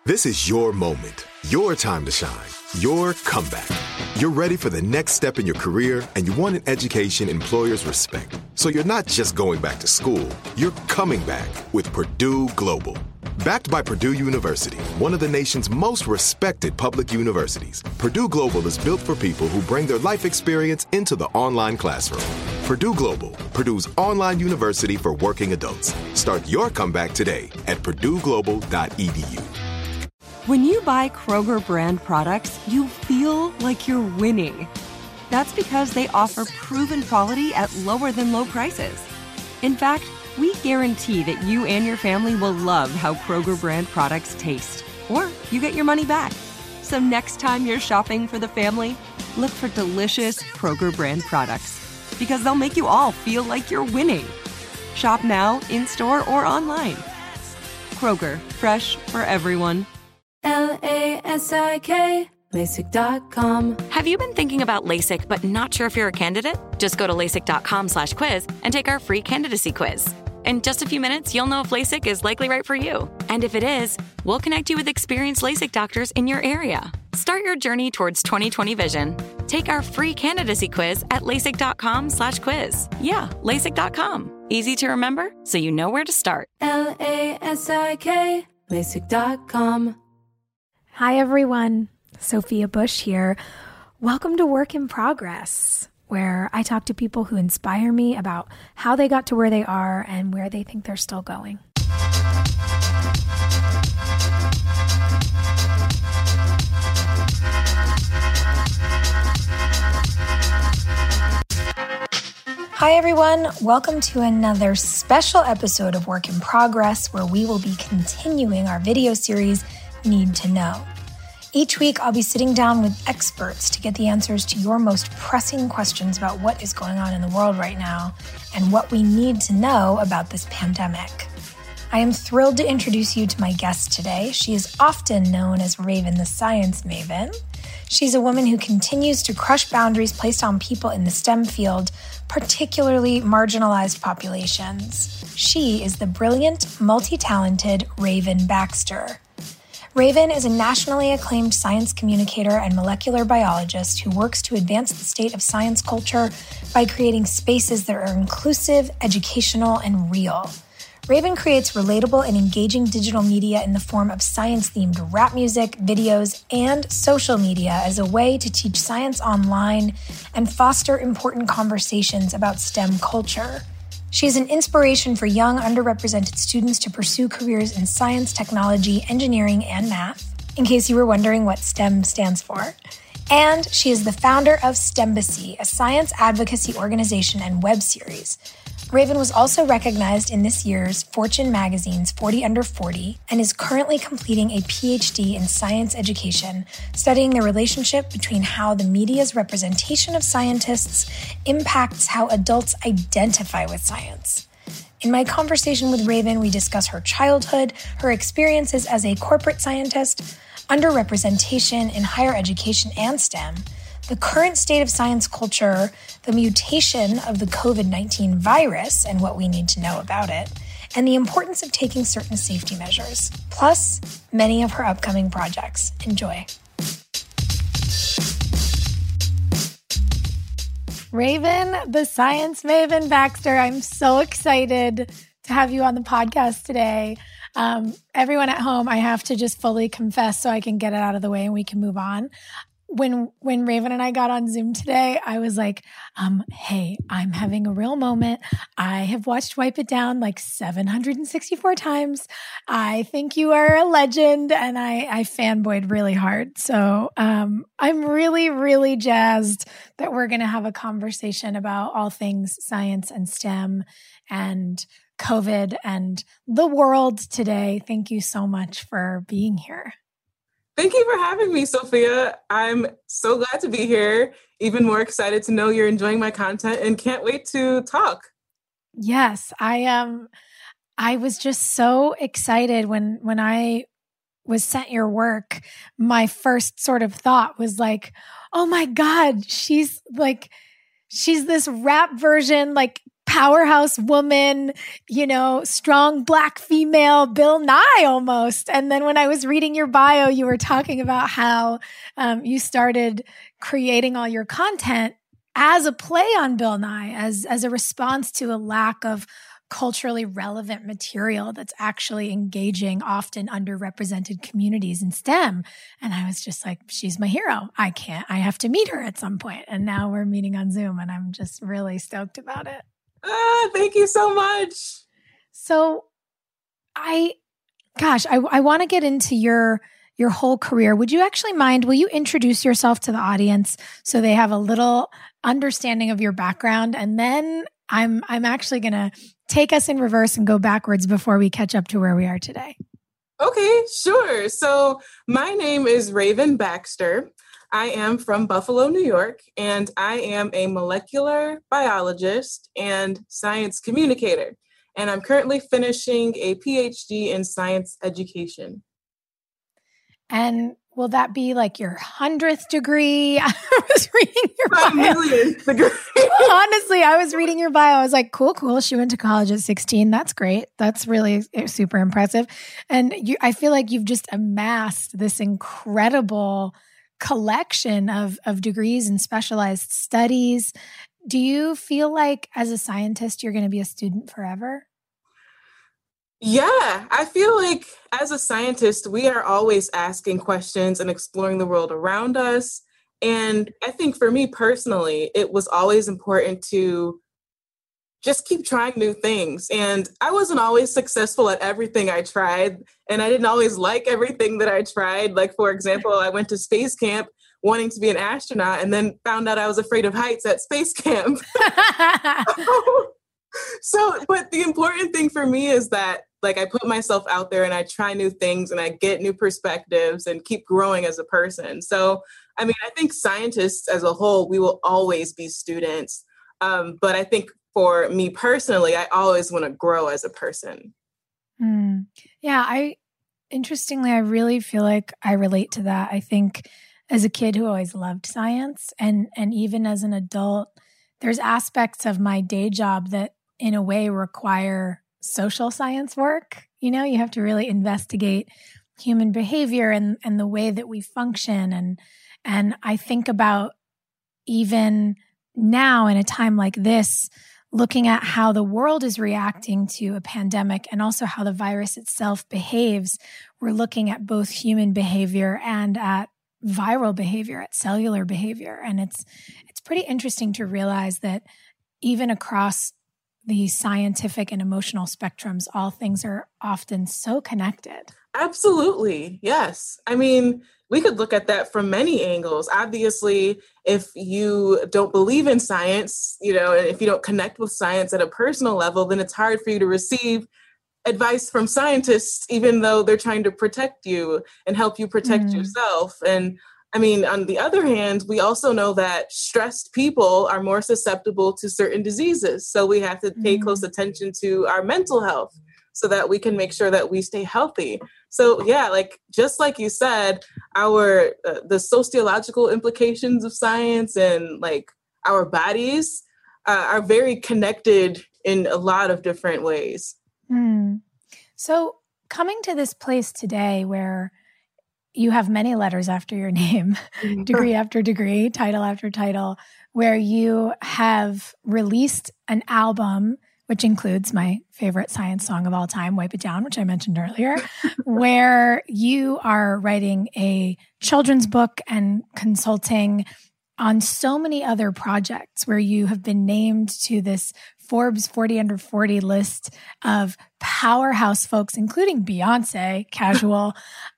This is your moment, your time to shine, your comeback. You're ready for the next step in your career, and you want an education employers respect. So you're not just going back to school, you're coming back with Purdue Global. Backed by Purdue University, one of the nation's most respected public universities, Purdue Global is built for people who bring their life experience into the online classroom. Purdue Global, Purdue's online university for working adults. Start your comeback today at purdueglobal.edu. When you buy Kroger brand products, you feel like you're winning. That's because they offer proven quality at lower than low prices. In fact, we guarantee that you and your family will love how Kroger brand products taste, or you get your money back. So next time you're shopping for the family, look for delicious Kroger brand products, because they'll make you all feel like you're winning. Shop now, in-store, or online. Kroger, fresh for everyone. LASIK, LASIK.com. Have you been thinking about LASIK but not sure if you're a candidate? Just go to LASIK.com/quiz and take our free candidacy quiz. In just a few minutes, you'll know if LASIK is likely right for you. And if it is, we'll connect you with experienced LASIK doctors in your area. Start your journey towards 20/20 vision. Take our free candidacy quiz at LASIK.com/quiz. Yeah, LASIK.com. Easy to remember, so you know where to start. LASIK, LASIK.com. Hi, everyone. Sophia Bush here. Welcome to Work in Progress, where I talk to people who inspire me about how they got to where they are and where they think they're still going. Hi, everyone. Welcome to another special episode of Work in Progress, where we will be continuing our video series, Need to Know. Each week, I'll be sitting down with experts to get the answers to your most pressing questions about what is going on in the world right now and what we need to know about this pandemic. I am thrilled to introduce you to my guest today. She is often known as Raven the Science Maven. She's a woman who continues to crush boundaries placed on people in the STEM field, particularly marginalized populations. She is the brilliant, multi-talented Raven Baxter. Raven is a nationally acclaimed science communicator and molecular biologist who works to advance the state of science culture by creating spaces that are inclusive, educational, and real. Raven creates relatable and engaging digital media in the form of science-themed rap music, videos, and social media as a way to teach science online and foster important conversations about STEM culture. She is an inspiration for young, underrepresented students to pursue careers in science, technology, engineering, and math, in case you were wondering what STEM stands for. And she is the founder of STEMbacy, a science advocacy organization and web series. Raven was also recognized in this year's Fortune magazine's 40 Under 40 and is currently completing a PhD in science education, studying the relationship between how the media's representation of scientists impacts how adults identify with science. In my conversation with Raven, we discuss her childhood, her experiences as a corporate scientist, underrepresentation in higher education and STEM, the current state of science culture, the mutation of the COVID-19 virus and what we need to know about it, and the importance of taking certain safety measures, plus many of her upcoming projects. Enjoy. Raven, the Science Maven Baxter, I'm so excited to have you on the podcast today. Everyone at home, I have to just fully confess so I can get it out of the way and we can move on. When Raven and I got on Zoom today, I was like, hey, I'm having a real moment. I have watched Wipe It Down like 764 times. I think you are a legend. And I fanboyed really hard. So I'm really, really jazzed that we're going to have a conversation about all things science and STEM and COVID and the world today. Thank you so much for being here. Thank you for having me, Sophia. I'm so glad to be here. Even more excited to know you're enjoying my content and can't wait to talk. Yes, I am. I was just so excited when I was sent your work. My first sort of thought was like, oh my God, she's this rap version, like powerhouse woman, strong Black female, Bill Nye almost. And then when I was reading your bio, you were talking about how you started creating all your content as a play on Bill Nye, as a response to a lack of culturally relevant material that's actually engaging often underrepresented communities in STEM. And I was just like, she's my hero. I have to meet her at some point. And now we're meeting on Zoom and I'm just really stoked about it. Thank you so much. So I want to get into your whole career. Would you actually mind, will you introduce yourself to the audience so they have a little understanding of your background? And then I'm actually going to take us in reverse and go backwards before we catch up to where we are today. Okay, sure. So my name is Raven Baxter. I am from Buffalo, New York, and I am a molecular biologist and science communicator. And I'm currently finishing a PhD in science education. And will that be like your 100th degree? I was reading your bio. 5,000,000th degree. Honestly, I was reading your bio. I was like, cool. She went to college at 16. That's great. That's really super impressive. And I feel like you've just amassed this incredible collection of degrees and specialized studies. Do you feel like as a scientist, you're going to be a student forever? Yeah, I feel like as a scientist, we are always asking questions and exploring the world around us. And I think for me personally, it was always important to just keep trying new things. And I wasn't always successful at everything I tried. And I didn't always like everything that I tried. Like, for example, I went to space camp wanting to be an astronaut and then found out I was afraid of heights at space camp. But the important thing for me is that I put myself out there and I try new things and I get new perspectives and keep growing as a person. So, I think scientists as a whole, we will always be students. But I think for me personally, I always want to grow as a person. Yeah, interestingly, I really feel like I relate to that. I think as a kid who always loved science and even as an adult, there's aspects of my day job that in a way require social science work. You have to really investigate human behavior and the way that we function. And I think about even now in a time like this, looking at how the world is reacting to a pandemic and also how the virus itself behaves. We're looking at both human behavior and at viral behavior, at cellular behavior. And it's pretty interesting to realize that even across the scientific and emotional spectrums, all things are often so connected. Absolutely. Yes. We could look at that from many angles. Obviously, if you don't believe in science, and if you don't connect with science at a personal level, then it's hard for you to receive advice from scientists, even though they're trying to protect you and help you protect yourself. And on the other hand, we also know that stressed people are more susceptible to certain diseases. So we have to pay close attention to our mental health so that we can make sure that we stay healthy. So yeah, just like you said, the sociological implications of science and our bodies are very connected in a lot of different ways. So coming to this place today where you have many letters after your name, degree after degree, title after title, where you have released an album, which includes my favorite science song of all time, Wipe It Down, which I mentioned earlier, where you are writing a children's book and consulting on so many other projects, where you have been named to this Forbes 40 Under 40 list of powerhouse folks, including Beyonce, casual.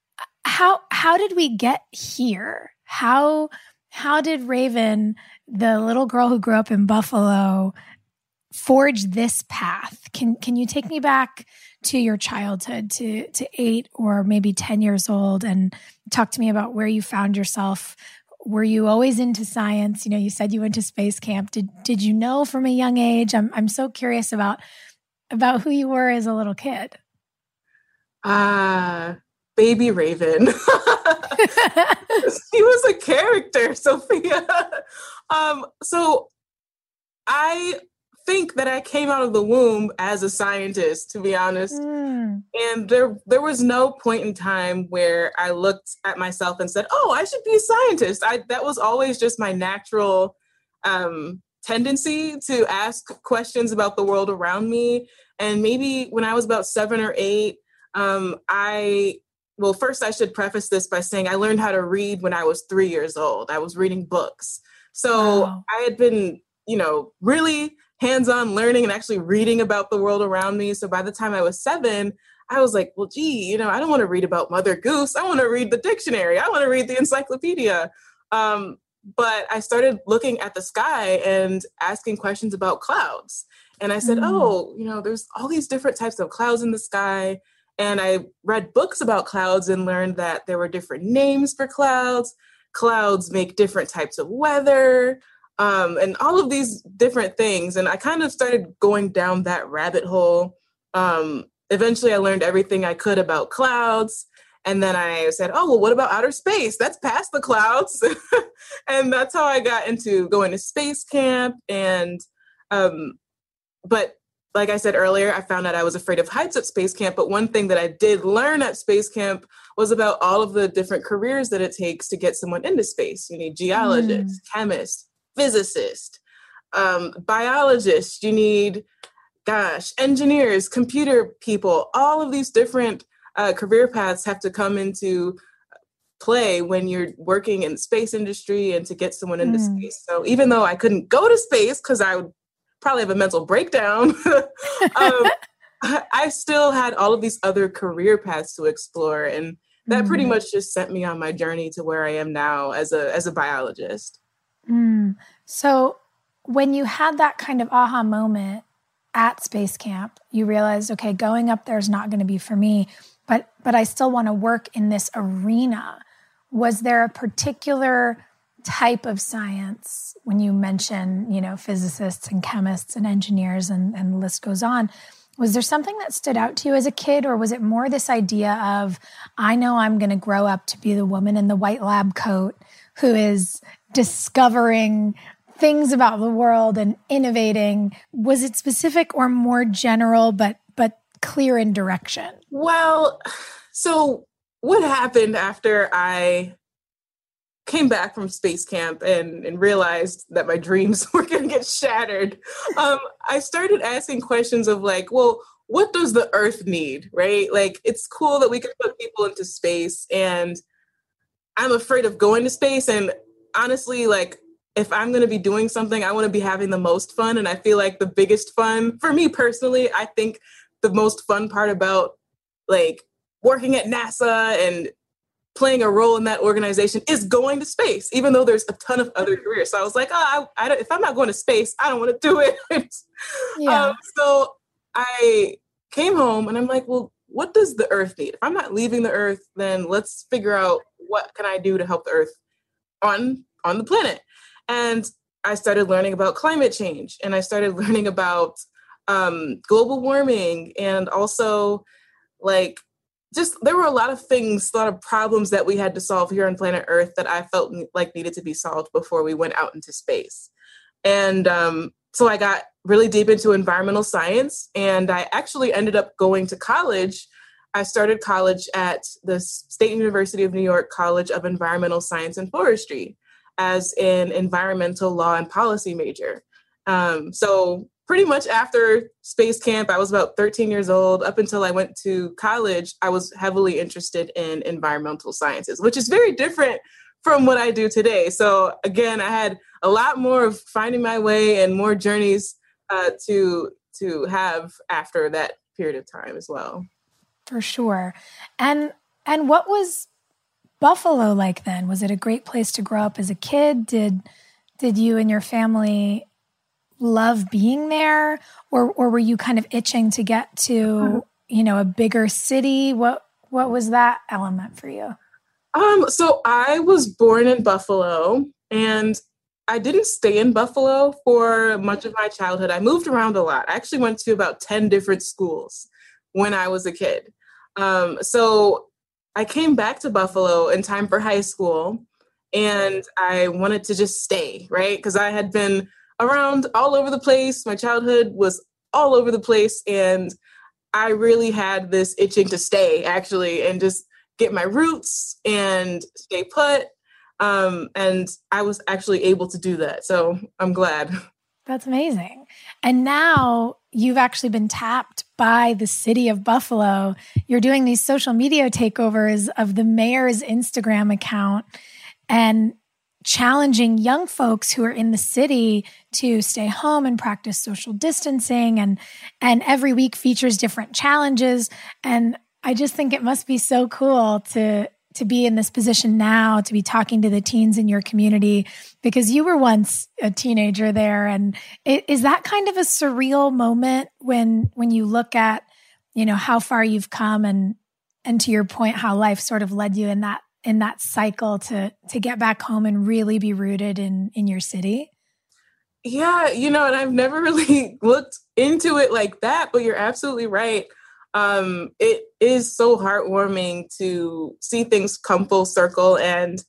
How did we get here? How did Raven, the little girl who grew up in Buffalo, forge this path? Can you take me back to your childhood, to 8 or maybe 10 years old, and talk to me about where you found yourself? Were you always into science? You said you went to space camp. Did you know from a young age? I'm so curious about who you were as a little kid. Baby Raven. She was a character, Sophia. So I think that I came out of the womb as a scientist, to be honest. And there was no point in time where I looked at myself and said, oh, I should be a scientist. That was always just my natural tendency to ask questions about the world around me. And maybe when I was about 7 or 8, well, first I should preface this by saying I learned how to read when I was 3 years old. I was reading books. So Wow. I had been, really hands-on learning and actually reading about the world around me. So by the time I was 7, I was like, well, gee, I don't want to read about Mother Goose. I want to read the dictionary. I want to read the encyclopedia. But I started looking at the sky and asking questions about clouds. And I said, there's all these different types of clouds in the sky. And I read books about clouds and learned that there were different names for clouds. Clouds make different types of weather, and all of these different things. And I kind of started going down that rabbit hole. Eventually, I learned everything I could about clouds. And then I said, oh, well, what about outer space? That's past the clouds. And that's how I got into going to space camp. And, but like I said earlier, I found out I was afraid of heights at space camp. But one thing that I did learn at space camp was about all of the different careers that it takes to get someone into space. You need geologists, chemists, physicists, biologists. You need, engineers, computer people. All of these different career paths have to come into play when you're working in the space industry and to get someone into space. So even though I couldn't go to space because I would probably have a mental breakdown, I still had all of these other career paths to explore. And that pretty much just sent me on my journey to where I am now as a biologist. So when you had that kind of aha moment at space camp, you realized, okay, going up there is not going to be for me, but I still want to work in this arena. Was there a particular type of science when you mention, physicists and chemists and engineers and the list goes on? Was there something that stood out to you as a kid, or was it more this idea of, I know I'm going to grow up to be the woman in the white lab coat who is discovering things about the world and innovating? Was it specific or more general, but clear in direction? Well, so what happened after I came back from space camp and realized that my dreams were going to get shattered, I started asking questions of like, well, what does the Earth need, right? Like, it's cool that we can put people into space, and I'm afraid of going to space. And honestly, like, if I'm going to be doing something, I want to be having the most fun. And I feel like the biggest fun for me personally, I think the most fun part about like working at NASA and playing a role in that organization is going to space, even though there's a ton of other careers. So I was like, if I'm not going to space, I don't want to do it. So I came home and I'm like, well, what does the Earth need? If I'm not leaving the Earth, then let's figure out what can I do to help the Earth on the planet. And I started learning about climate change, and I started learning about global warming, and also like just there were a lot of things, a lot of problems that we had to solve here on planet Earth that I felt like needed to be solved before we went out into space. And so I got really deep into environmental science, and I actually ended up going to college. I started college at the State University of New York College of Environmental Science and Forestry as an environmental law and policy major. So pretty much after space camp, I was about 13 years old. Up until I went to college, I was heavily interested in environmental sciences, which is very different from what I do today. So again, I had a lot more of finding my way and more journeys to have after that period of time as well. For sure. And what was Buffalo like then? Was it a great place to grow up as a kid? Did you and your family love being there, or were you kind of itching to get to, a bigger city? What was that element for you? So I was born in Buffalo, and I didn't stay in Buffalo for much of my childhood. I moved around a lot. I actually went to about 10 different schools when I was a kid. So I came back to Buffalo in time for high school, and I wanted to just stay, right? Because I had been around all over the place. My childhood was all over the place. And I really had this itching to stay, actually, and just get my roots and stay put. And I was actually able to do that. So I'm glad. That's amazing. And now you've actually been tapped by the city of Buffalo. You're doing these social media takeovers of the mayor's Instagram account and challenging young folks who are in the city to stay home and practice social distancing. And every week features different challenges. And I just think it must be so cool to be in this position now, to be talking to the teens in your community, because you were once a teenager there. And is that kind of a surreal moment when you look at, how far you've come and to your point, how life sort of led you in that cycle to get back home and really be rooted in your city? Yeah, and I've never really looked into it like that, but you're absolutely right. It is so heartwarming to see things come full circle. And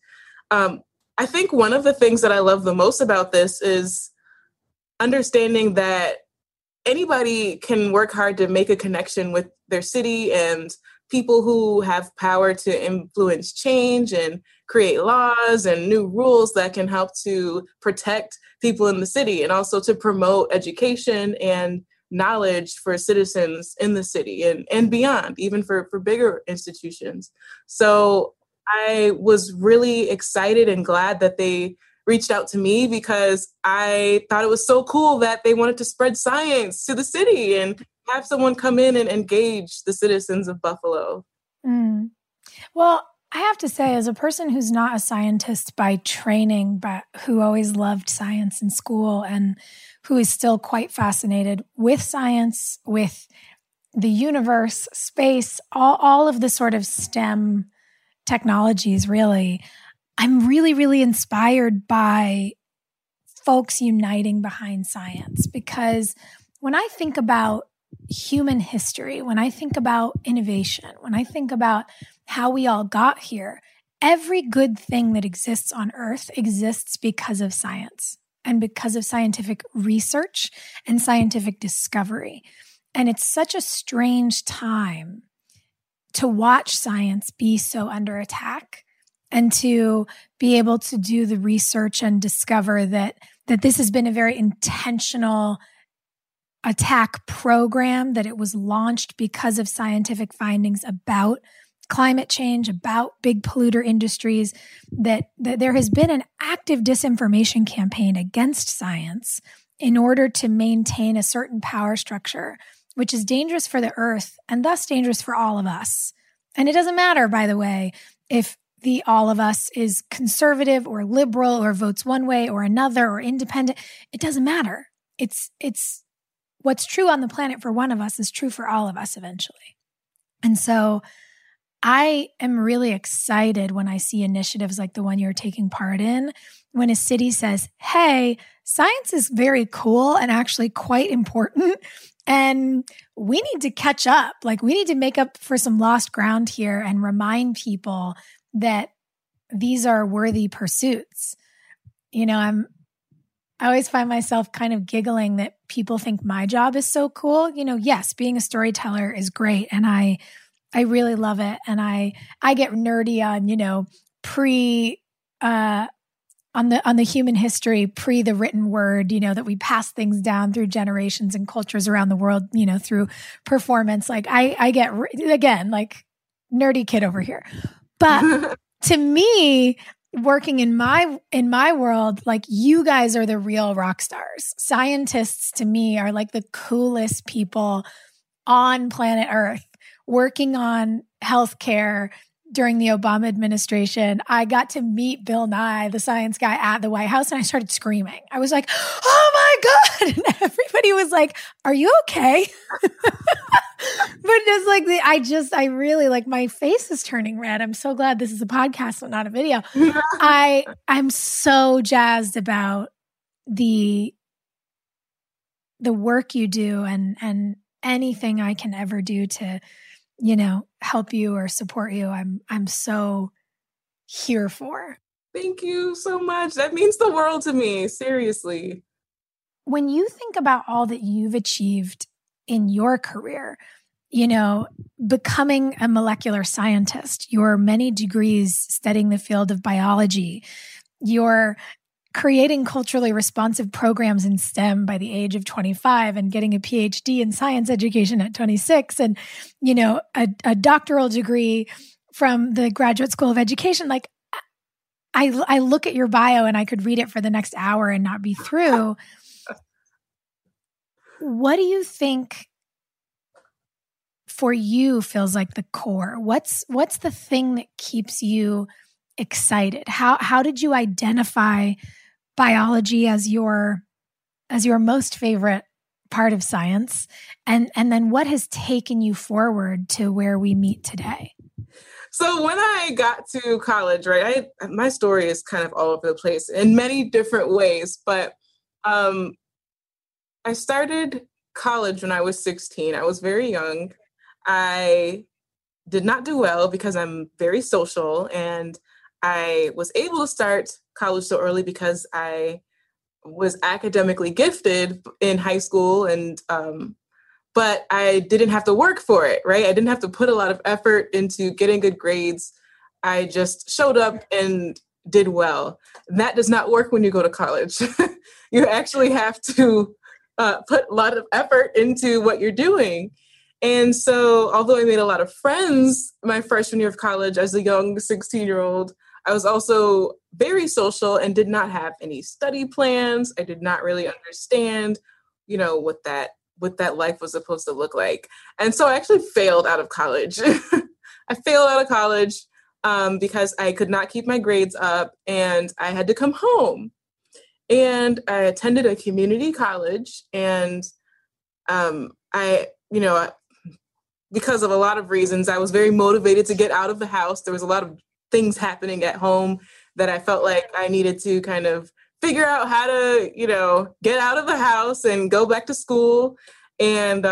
I think one of the things that I love the most about this is understanding that anybody can work hard to make a connection with their city, and people who have power to influence change and create laws and new rules that can help to protect people in the city, and also to promote education and knowledge for citizens in the city and beyond, even for bigger institutions. So I was really excited and glad that they reached out to me, because I thought it was so cool that they wanted to spread science to the city and have someone come in and engage the citizens of Buffalo. Mm. Well, I have to say, as a person who's not a scientist by training, but who always loved science in school and who is still quite fascinated with science, with the universe, space, all of the sort of STEM technologies, really, I'm really, really inspired by folks uniting behind science. Because when I think about human history, when I think about innovation, when I think about how we all got here, every good thing that exists on Earth exists because of science and because of scientific research and scientific discovery. And it's such a strange time to watch science be so under attack, and to be able to do the research and discover that this has been a very intentional attack program, that it was launched because of scientific findings about climate change, about big polluter industries, that there has been an active disinformation campaign against science in order to maintain a certain power structure, which is dangerous for the earth and thus dangerous for all of us. And it doesn't matter, by the way, if the all of us is conservative or liberal or votes one way or another or independent. It doesn't matter. It's what's true on the planet for one of us is true for all of us eventually. And so I am really excited when I see initiatives like the one you're taking part in, when a city says, hey, science is very cool and actually quite important, and we need to catch up. Like, we need to make up for some lost ground here and remind people that these are worthy pursuits. I always find myself kind of giggling that people think my job is so cool. Yes, being a storyteller is great, and I really love it. And I get nerdy on, on the human history, pre the written word, that we pass things down through generations and cultures around the world, through performance. Like I get, again, like nerdy kid over here. But to me, working in my world, like, you guys are the real rock stars. Scientists to me are like the coolest people on planet Earth, working on healthcare during the Obama administration. I got to meet Bill Nye, the science guy, at the White House, and I started screaming. I was like, oh my God. And everybody was like, are you okay? But just like, I really, like, my face is turning red. I'm so glad this is a podcast and not a video. I'm so jazzed about the work you do, and anything I can ever do to, help you or support you, I'm so here for. Thank you so much. That means the world to me. Seriously. when you think about all that you've achieved in your career, you know, becoming a molecular scientist, your many degrees studying the field of biology, your creating culturally responsive programs in STEM by the age of 25 and getting a PhD in science education at 26 and, you know, a doctoral degree from the Graduate School of Education. Like I look at your bio and I could read it for the next hour and not be through. What do you think for you feels like the core? What's the thing that keeps you excited? How did you identify biology as your most favorite part of science? And then what has taken you forward to where we meet today? So when I got to college, right, my story is kind of all over the place in many different ways, but I started college when I was 16. I was very young. I did not do well because I'm very social, and I was able to start college so early because I was academically gifted in high school, and but I didn't have to work for it, right? I didn't have to put a lot of effort into getting good grades. I just showed up and did well. And that does not work when you go to college. You actually have to put a lot of effort into what you're doing. And so, although I made a lot of friends my freshman year of college as a young 16-year-old, I was also very social and did not have any study plans. I did not really understand, you know, what that life was supposed to look like. And so I actually failed out of college. I failed out of college because I could not keep my grades up and I had to come home. And I attended a community college, and because of a lot of reasons, I was very motivated to get out of the house. There was a lot of things happening at home that I felt like I needed to kind of figure out how to, you know, get out of the house and go back to school. And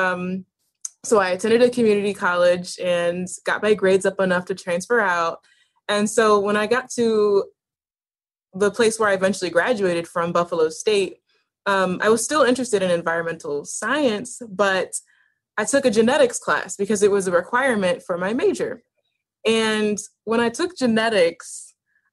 so I attended a community college and got my grades up enough to transfer out. And so when I got to the place where I eventually graduated from, Buffalo State, I was still interested in environmental science, but I took a genetics class because it was a requirement for my major. And when I took genetics,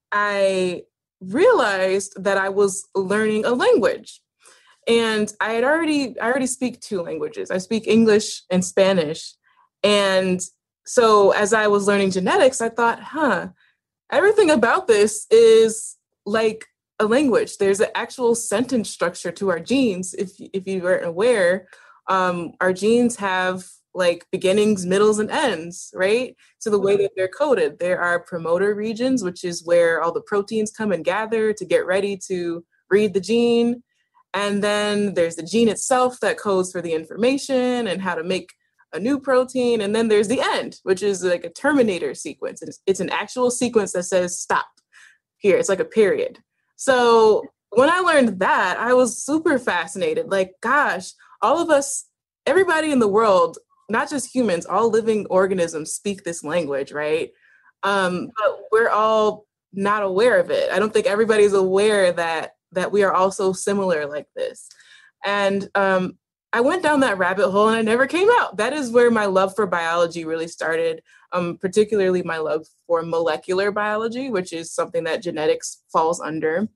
I realized that I was learning a language. And I already speak two languages. I speak English and Spanish. And so as I was learning genetics, I thought, everything about this is like a language. There's an actual sentence structure to our genes. If you weren't aware, our genes have like beginnings, middles, and ends, right? So the way that they're coded, there are promoter regions, which is where all the proteins come and gather to get ready to read the gene. And then there's the gene itself that codes for the information and how to make a new protein. And then there's the end, which is like a terminator sequence. It's an actual sequence that says stop here. It's like a period. So when I learned that, I was super fascinated. Like, gosh, all of us, everybody in the world, not just humans, all living organisms speak this language, right? But we're all not aware of it. I don't think everybody's aware that we are all so similar like this. And I went down that rabbit hole and I never came out. That is where my love for biology really started, particularly my love for molecular biology, which is something that genetics falls under.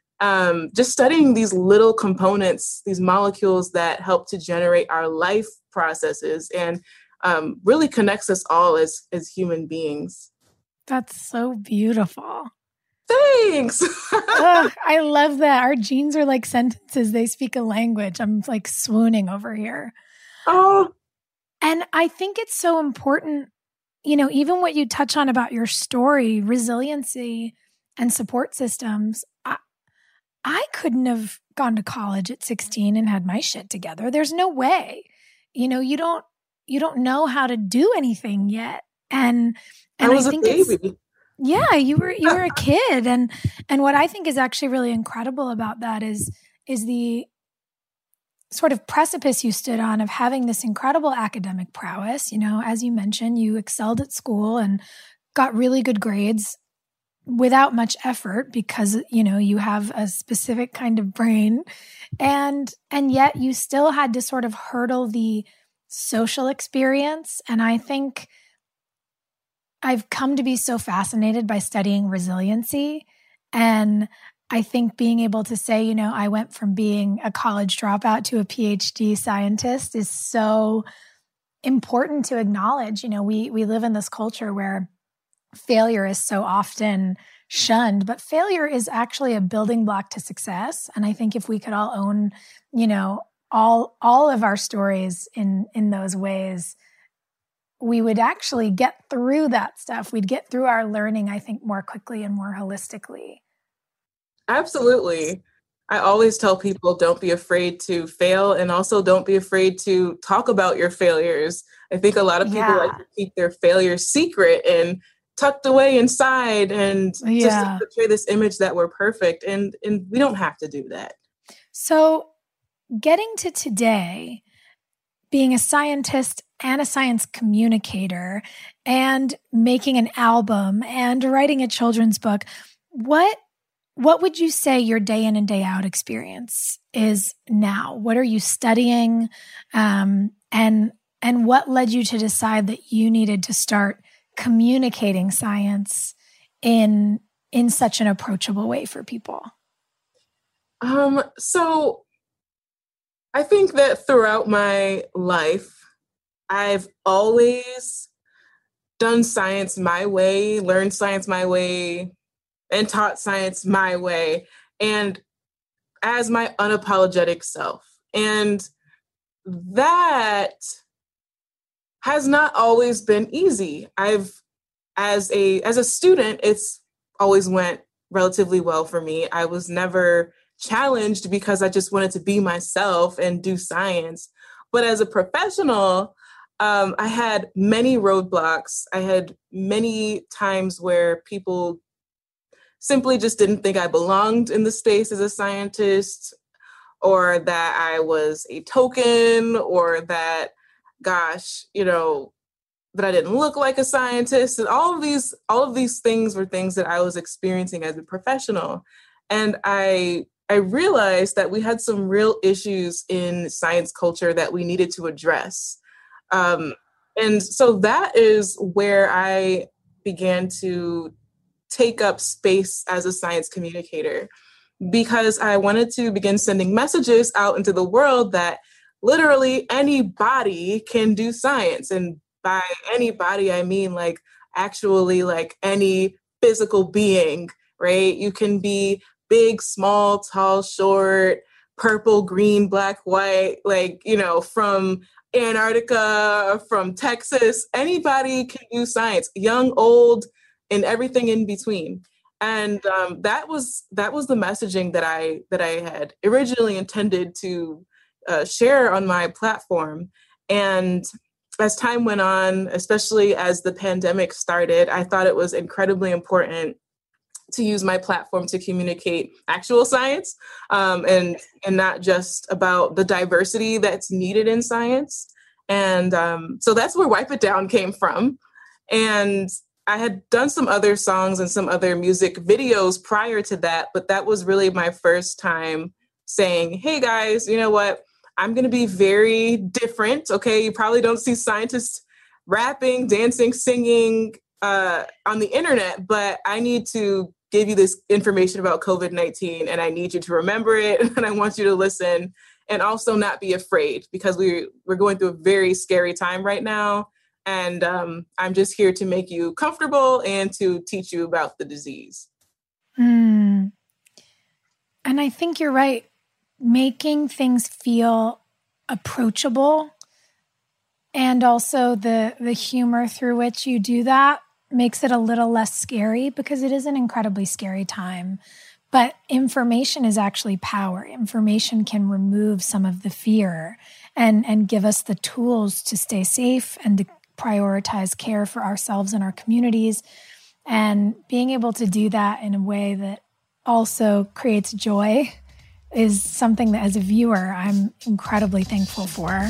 Just studying these little components, these molecules that help to generate our life processes and really connects us all as human beings. That's so beautiful. Thanks. I love that. Our genes are like sentences. They speak a language. I'm like swooning over here. Oh. And I think it's so important, you know, even what you touch on about your story, resiliency and support systems. I couldn't have gone to college at 16 and had my shit together. There's no way. You know, you don't know how to do anything yet. And I was a baby. Yeah, you were a kid. And what I think is actually really incredible about that is the sort of precipice you stood on of having this incredible academic prowess. You know, as you mentioned, you excelled at school and got really good grades, without much effort because, you have a specific kind of brain, and yet you still had to sort of hurdle the social experience. And I think I've come to be so fascinated by studying resiliency. And I think being able to say, I went from being a college dropout to a PhD scientist is so important to acknowledge. We live in this culture where failure is so often shunned, but failure is actually a building block to success. And I think if we could all own, all of our stories in those ways, we would actually get through that stuff. We'd get through our learning, I think, more quickly and more holistically. Absolutely. I always tell people, don't be afraid to fail, and also don't be afraid to talk about your failures. I think a lot of people like to keep their failures secret and tucked away inside and just to portray this image that we're perfect. And we don't have to do that. So getting to today, being a scientist and a science communicator and making an album and writing a children's book, what would you say your day in and day out experience is now? What are you studying? And what led you to decide that you needed to start communicating science in such an approachable way for people? So I think that throughout my life, I've always done science my way, learned science my way, and taught science my way, and as my unapologetic self. And that has not always been easy. As a student, it's always went relatively well for me. I was never challenged because I just wanted to be myself and do science. But as a professional, I had many roadblocks. I had many times where people simply just didn't think I belonged in the space as a scientist, or that I was a token, or that, that I didn't look like a scientist. And all of these things were things that I was experiencing as a professional. And I realized that we had some real issues in science culture that we needed to address. And so that is where I began to take up space as a science communicator, because I wanted to begin sending messages out into the world that literally anybody can do science. And by anybody, I mean actually any physical being, right? You can be big, small, tall, short, purple, green, black, white, from Antarctica, from Texas. Anybody can do science, young, old, and everything in between. And that was the messaging that I had originally intended to share on my platform. And as time went on, especially as the pandemic started, I thought it was incredibly important to use my platform to communicate actual science, and not just about the diversity that's needed in science. And so that's where Wipe It Down came from. And I had done some other songs and some other music videos prior to that, but that was really my first time saying, hey guys, you know what? I'm going to be very different. Okay. You probably don't see scientists rapping, dancing, singing on the internet, but I need to give you this information about COVID-19, and I need you to remember it, and I want you to listen, and also not be afraid, because we're going through a very scary time right now. And I'm just here to make you comfortable and to teach you about the disease. And I think you're right. Making things feel approachable, and also the humor through which you do that makes it a little less scary, because it is an incredibly scary time. But information is actually power. Information can remove some of the fear and give us the tools to stay safe and to prioritize care for ourselves and our communities. And being able to do that in a way that also creates joy is something that, as a viewer, I'm incredibly thankful for.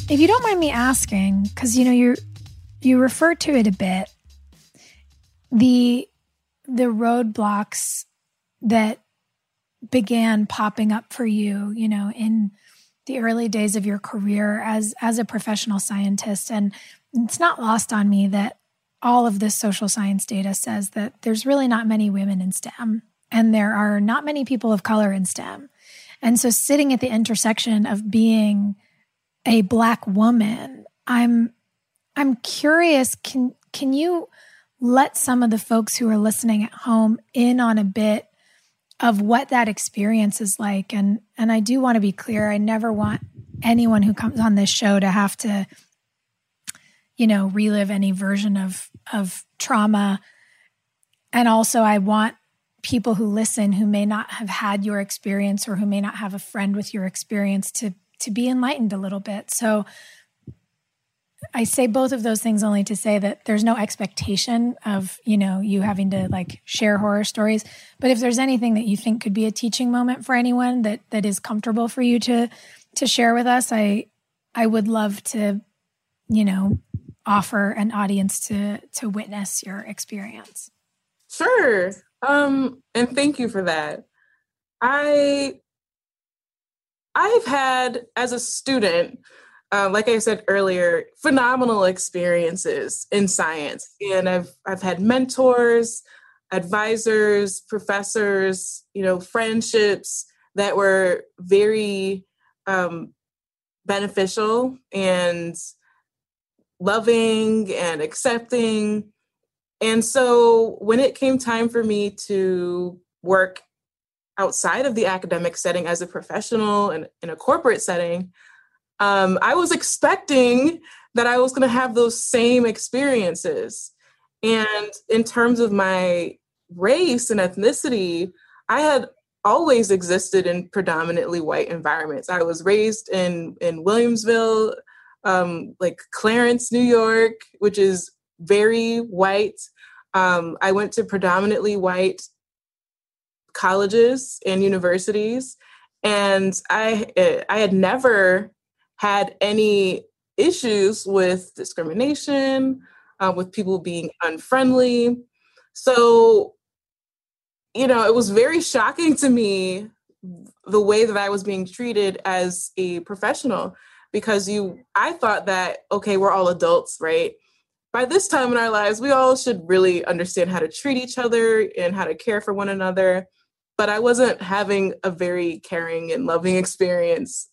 If you don't mind me asking, because you referred to it a bit, the roadblocks that began popping up for you, in the early days of your career as a professional scientist. And it's not lost on me that all of this social science data says that there's really not many women in STEM, and there are not many people of color in STEM. And so sitting at the intersection of being a Black woman, I'm curious, can you let some of the folks who are listening at home in on a bit of what that experience is like? And I do want to be clear, I never want anyone who comes on this show to have to, relive any version of trauma. And also I want people who listen who may not have had your experience or who may not have a friend with your experience to be enlightened a little bit. So I say both of those things only to say that there's no expectation of, you having to share horror stories. But if there's anything that you think could be a teaching moment for anyone that is comfortable for you to share with us, I would love to, offer an audience to witness your experience. Sure. And thank you for that. I've had, as a student, like I said earlier, phenomenal experiences in science. And I've had mentors, advisors, professors, friendships that were very beneficial and loving and accepting. And so when it came time for me to work outside of the academic setting as a professional and in a corporate setting, I was expecting that I was going to have those same experiences. And in terms of my race and ethnicity, I had always existed in predominantly white environments. I was raised in Williamsville, Clarence, New York, which is very white. I went to predominantly white colleges and universities, and I had never had any issues with discrimination, with people being unfriendly. So, it was very shocking to me the way that I was being treated as a professional, because I thought that, okay, we're all adults, right? By this time in our lives, we all should really understand how to treat each other and how to care for one another. But I wasn't having a very caring and loving experience.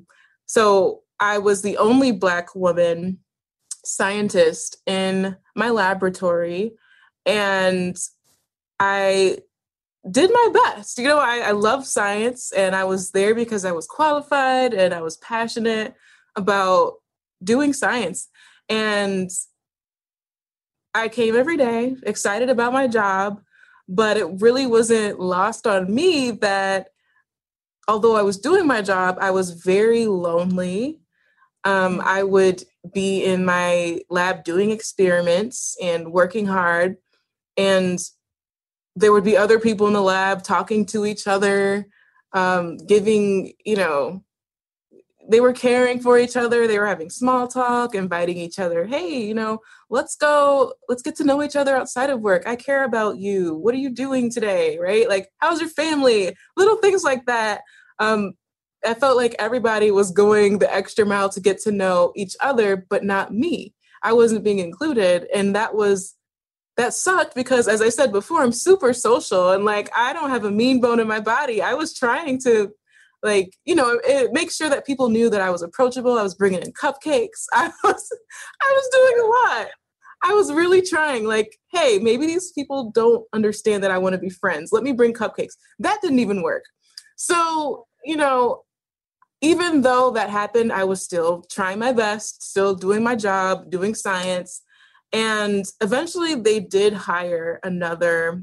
So I was the only Black woman scientist in my laboratory, and I did my best. I love science, and I was there because I was qualified and I was passionate about doing science. And I came every day excited about my job, but it really wasn't lost on me that although I was doing my job, I was very lonely. I would be in my lab doing experiments and working hard, and there would be other people in the lab talking to each other, giving, they were caring for each other. They were having small talk, inviting each other. Hey, let's get to know each other outside of work. I care about you. What are you doing today? Right? How's your family? Little things like that. I felt like everybody was going the extra mile to get to know each other, but not me. I wasn't being included. And that sucked because, as I said before, I'm super social and I don't have a mean bone in my body. I was trying to make sure that people knew that I was approachable. I was bringing in cupcakes. I was doing a lot. I was really trying hey, maybe these people don't understand that I want to be friends. Let me bring cupcakes. That didn't even work. So, even though that happened, I was still trying my best, still doing my job, doing science. And eventually they did hire another,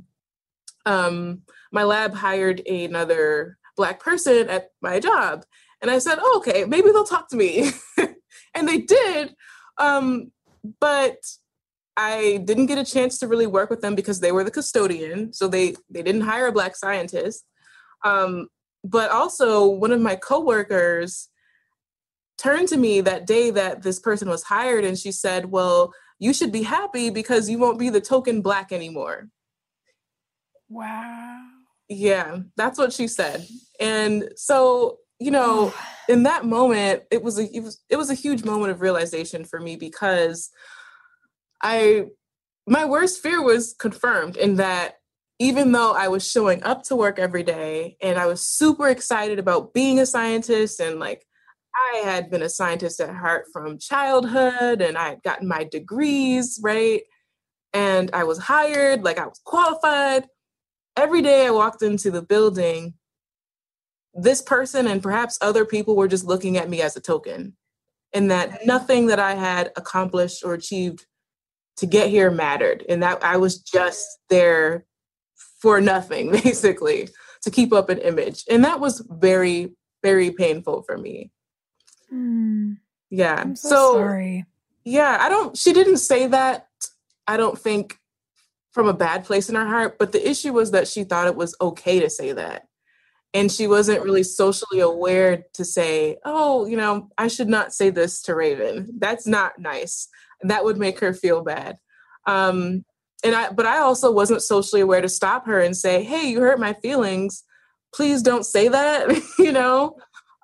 my lab hired another Black person at my job. And I said, oh, okay, maybe they'll talk to me. And they did. But I didn't get a chance to really work with them because they were the custodian. So they didn't hire a Black scientist. But also one of my coworkers, turned to me that day that this person was hired, and she said, well, you should be happy because you won't be the token Black anymore. Wow. Yeah, that's what she said. And so, you know, in that moment, it was a huge moment of realization for me, because my worst fear was confirmed in that even though I was showing up to work every day and I was super excited about being a scientist, and like I had been a scientist at heart from childhood, and I had gotten my degrees, right? And I was hired, like I was qualified. Every day I walked into the building, this person and perhaps other people were just looking at me as a token, and that nothing that I had accomplished or achieved to get here mattered. And that I was just there for nothing, basically, to keep up an image. And that was very, very painful for me. Yeah. I'm so sorry. Yeah, she didn't say that, I don't think, from a bad place in her heart, but the issue was that she thought it was okay to say that. And she wasn't really socially aware to say, oh, you know, I should not say this to Raven. That's not nice. That would make her feel bad. But I also wasn't socially aware to stop her and say, hey, you hurt my feelings. Please don't say that, you know?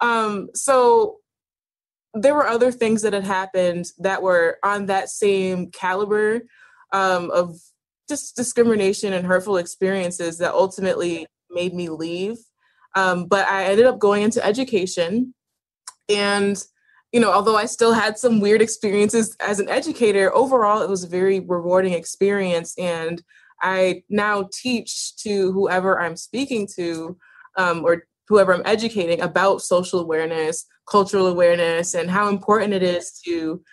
So there were other things that had happened that were on that same caliber of just discrimination and hurtful experiences that ultimately made me leave. But I ended up going into education. And, you know, although I still had some weird experiences as an educator, overall, it was a very rewarding experience. And I now teach to whoever I'm speaking to, or whoever I'm educating, about social awareness, cultural awareness, and how important it is to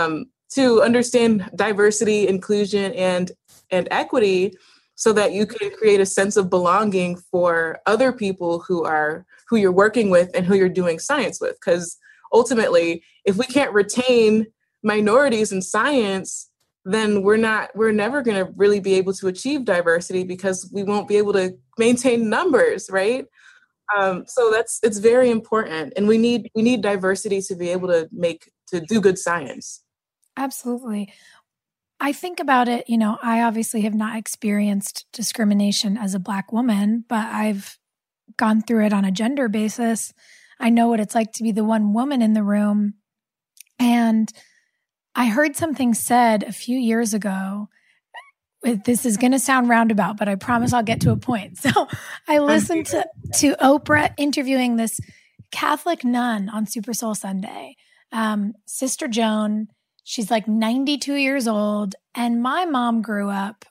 understand diversity, inclusion, and equity, so that you can create a sense of belonging for other people who you're working with and who you're doing science with. Because ultimately, if we can't retain minorities in science, then we're never going to really be able to achieve diversity, because we won't be able to maintain numbers, right? So it's very important, and we need diversity to be able to do good science. Absolutely. I think about it, you know, I obviously have not experienced discrimination as a Black woman, but I've gone through it on a gender basis. I know what it's like to be the one woman in the room. And I heard something said a few years ago. This is going to sound roundabout, but I promise I'll get to a point. So I listened to Oprah interviewing this Catholic nun on Super Soul Sunday, Sister Joan. She's like 92 years old. And my mom grew up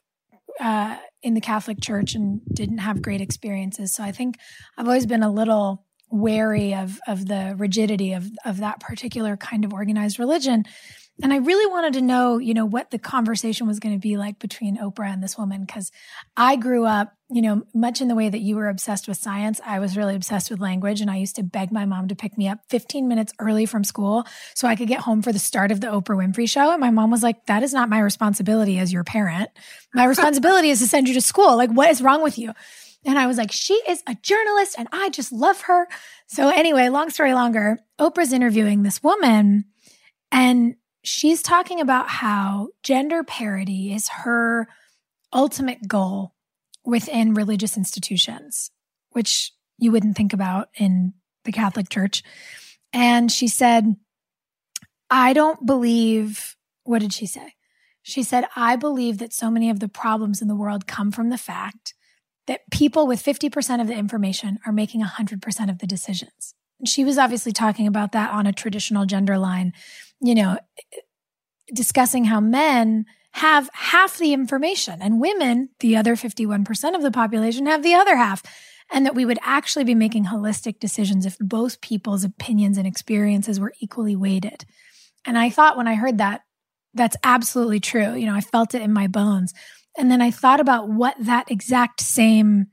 in the Catholic Church and didn't have great experiences. So I think I've always been a little wary of the rigidity of that particular kind of organized religion. And I really wanted to know, you know, what the conversation was going to be like between Oprah and this woman, because I grew up, you know, much in the way that you were obsessed with science. I was really obsessed with language, and I used to beg my mom to pick me up 15 minutes early from school so I could get home for the start of the Oprah Winfrey Show. And my mom was like, that is not my responsibility as your parent. My responsibility is to send you to school. Like, what is wrong with you? And I was like, she is a journalist and I just love her. So anyway, long story longer, Oprah's interviewing this woman, and she's talking about how gender parity is her ultimate goal within religious institutions, which you wouldn't think about in the Catholic Church. And she said, I don't believe, what did she say? She said, I believe that so many of the problems in the world come from the fact that people with 50% of the information are making 100% of the decisions. And she was obviously talking about that on a traditional gender line, you know, discussing how men have half the information and women, the other 51% of the population, have the other half. And that we would actually be making holistic decisions if both people's opinions and experiences were equally weighted. And I thought when I heard that, that's absolutely true. You know, I felt it in my bones. And then I thought about what that exact same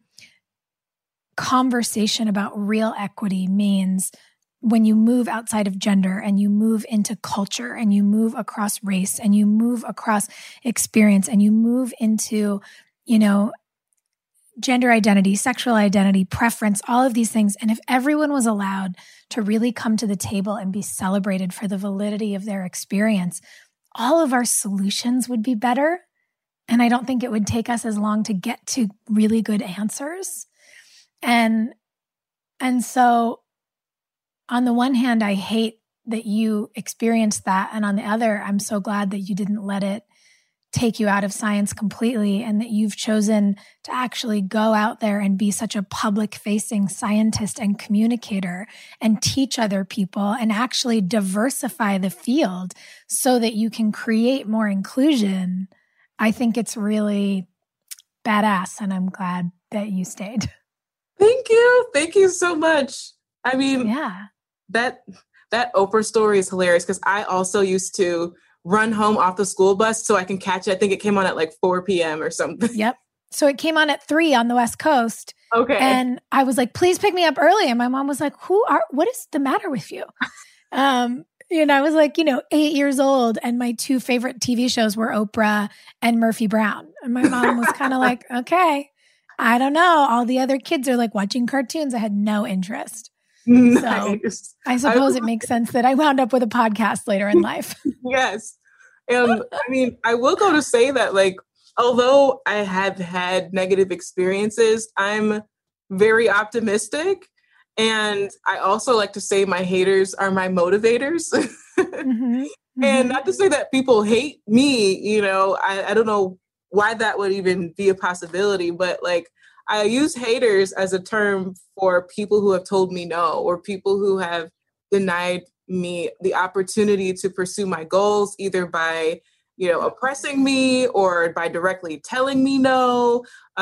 conversation about real equity means when you move outside of gender and you move into culture and you move across race and you move across experience and you move into, you know, gender identity, sexual identity, preference, all of these things. And if everyone was allowed to really come to the table and be celebrated for the validity of their experience, all of our solutions would be better. And I don't think it would take us as long to get to really good answers. And so on the one hand, I hate that you experienced that. And on the other, I'm so glad that you didn't let it take you out of science completely, and that you've chosen to actually go out there and be such a public-facing scientist and communicator and teach other people and actually diversify the field so that you can create more inclusion. I think it's really badass, and I'm glad that you stayed. Thank you. Thank you so much. I mean, yeah, that Oprah story is hilarious because I also used to run home off the school bus so I can catch it. I think it came on at like 4 p.m. or something. Yep. So it came on at 3 on the West Coast. Okay. And I was like, please pick me up early. And my mom was like, what is the matter with you? And I was like, 8 years old. And my 2 favorite TV shows were Oprah and Murphy Brown. And my mom was kind of like, okay, I don't know. All the other kids are like watching cartoons. I had no interest. Nice. So I suppose it makes sense that I wound up with a podcast later in life. Yes. And I mean, I will go to say that, like, although I have had negative experiences, I'm very optimistic. And I also like to say my haters are my motivators. Mm-hmm. And not to say that people hate me, I don't know why that would even be a possibility, but like, I use haters as a term for people who have told me no, or people who have denied me the opportunity to pursue my goals, either by, oppressing me or by directly telling me no.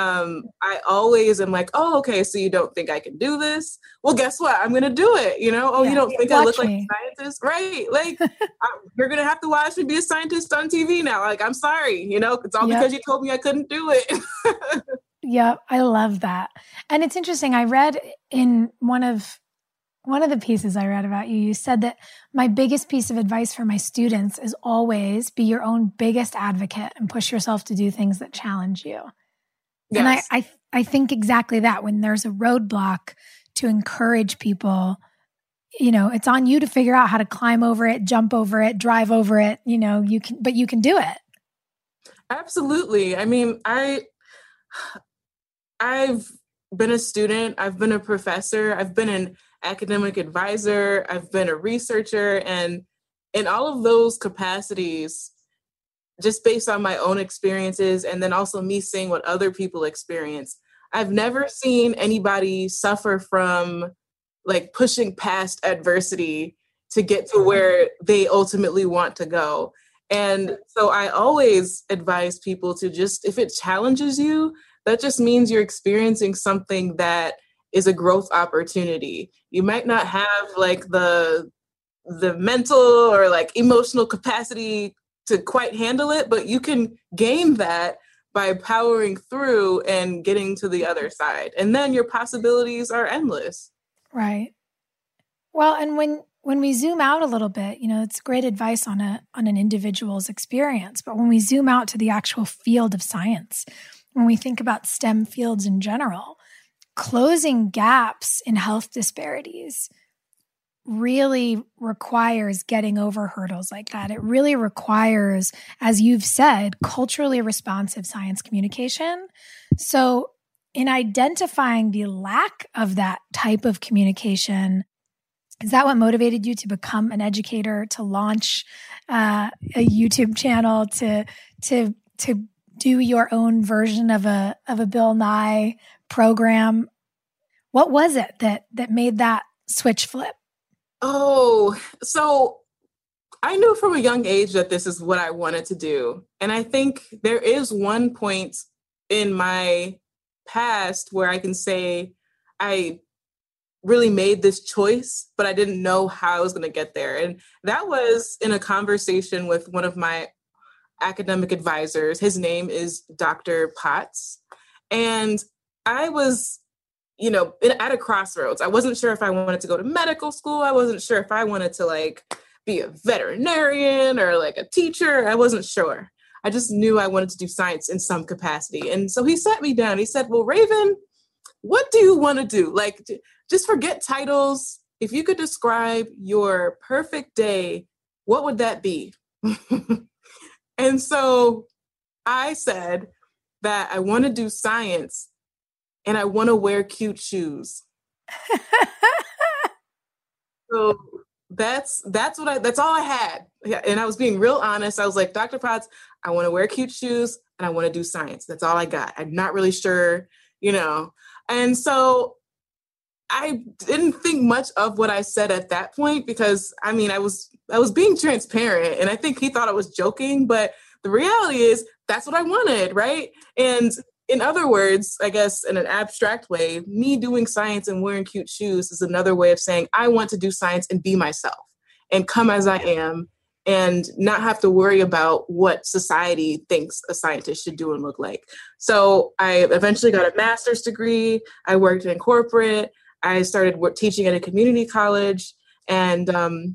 I always am like, oh, okay, so you don't think I can do this? Well, guess what? I'm going to do it. You don't think I look like a scientist? Right. Like, you're going to have to watch me be a scientist on TV now. Like, I'm sorry, it's all because you told me I couldn't do it. Yeah, I love that. And it's interesting. I read in one of the pieces I read about you, you said that my biggest piece of advice for my students is always be your own biggest advocate and push yourself to do things that challenge you. Yes. And I think exactly that. When there's a roadblock, to encourage people, it's on you to figure out how to climb over it, jump over it, drive over it. You can do it. Absolutely. I mean, I've been a student, I've been a professor, I've been an academic advisor, I've been a researcher, and in all of those capacities, just based on my own experiences and then also me seeing what other people experience, I've never seen anybody suffer from like pushing past adversity to get to where they ultimately want to go. And so I always advise people to just, if it challenges you, that just means you're experiencing something that is a growth opportunity. You might not have like the mental or like emotional capacity to quite handle it, but you can gain that by powering through and getting to the other side. And then your possibilities are endless. Right. Well, and when we zoom out a little bit, it's great advice on an individual's experience, but when we zoom out to the actual field of science, when we think about STEM fields in general, closing gaps in health disparities really requires getting over hurdles like that. It really requires, as you've said, culturally responsive science communication. So in identifying the lack of that type of communication, is that what motivated you to become an educator, to launch a YouTube channel, to do your own version of a Bill Nye program? What was it that made that switch flip? Oh, so I knew from a young age that this is what I wanted to do. And I think there is one point in my past where I can say I really made this choice, but I didn't know how I was going to get there. And that was in a conversation with one of my academic advisors. His name is Dr. Potts. And I was, at a crossroads. I wasn't sure if I wanted to go to medical school. I wasn't sure if I wanted to like be a veterinarian or like a teacher. I wasn't sure. I just knew I wanted to do science in some capacity. And so he sat me down. He said, well, Raven, what do you want to do? Like, just forget titles. If you could describe your perfect day, what would that be? And so I said that I want to do science and I want to wear cute shoes. So that's all I had. And I was being real honest. I was like, Dr. Potts, I want to wear cute shoes and I want to do science. That's all I got. I'm not really sure, And so I didn't think much of what I said at that point because I was being transparent and I think he thought I was joking, but the reality is that's what I wanted, right? And in other words, I guess in an abstract way, me doing science and wearing cute shoes is another way of saying I want to do science and be myself and come as I am and not have to worry about what society thinks a scientist should do and look like. So I eventually got a master's degree. I worked in corporate. I started teaching at a community college. And,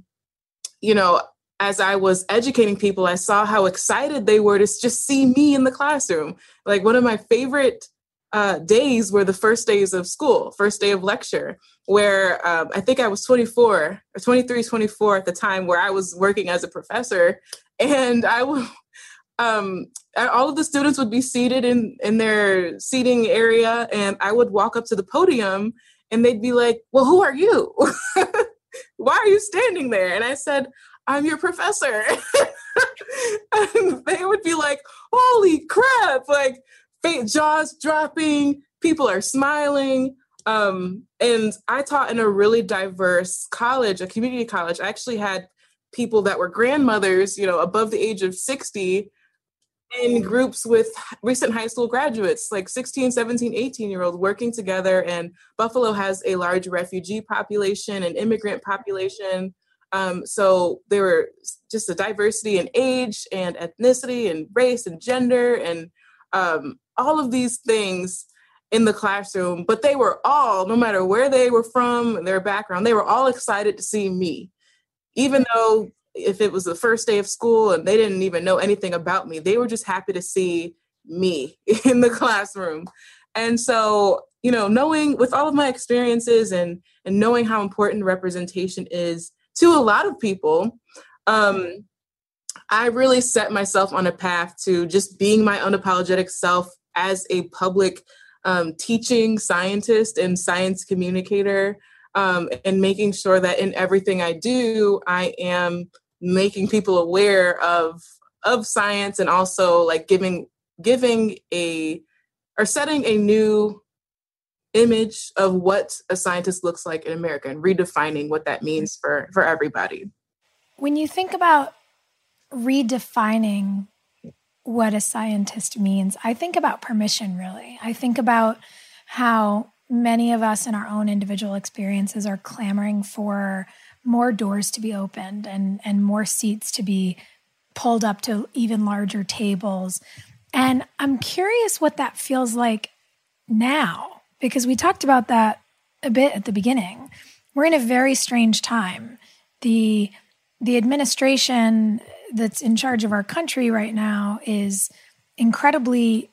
as I was educating people, I saw how excited they were to just see me in the classroom. Like one of my favorite days were the first days of school, first day of lecture, where I think I was 24 at the time where I was working as a professor. And all of the students would be seated in their seating area. And I would walk up to the podium and they'd be like, well, who are you? Why are you standing there? And I said, I'm your professor. And they would be like, holy crap, like jaws dropping, people are smiling. And I taught in a really diverse college, a community college. I actually had people that were grandmothers, above the age of 60 in groups with recent high school graduates, like 16, 17, 18-year-olds working together. And Buffalo has a large refugee population and immigrant population. So there were just a diversity in age and ethnicity and race and gender and all of these things in the classroom. But they were all, no matter where they were from, their background, they were all excited to see me. Even though if it was the first day of school and they didn't even know anything about me, they were just happy to see me in the classroom. And so, knowing with all of my experiences and knowing how important representation is to a lot of people, I really set myself on a path to just being my unapologetic self as a public teaching scientist and science communicator, and making sure that in everything I do, I am making people aware of science and also like setting a new image of what a scientist looks like in America and redefining what that means for everybody. When you think about redefining what a scientist means, I think about permission, really. I think about how many of us in our own individual experiences are clamoring for more doors to be opened and more seats to be pulled up to even larger tables. And I'm curious what that feels like now, because we talked about that a bit at the beginning. We're in a very strange time. The administration that's in charge of our country right now is incredibly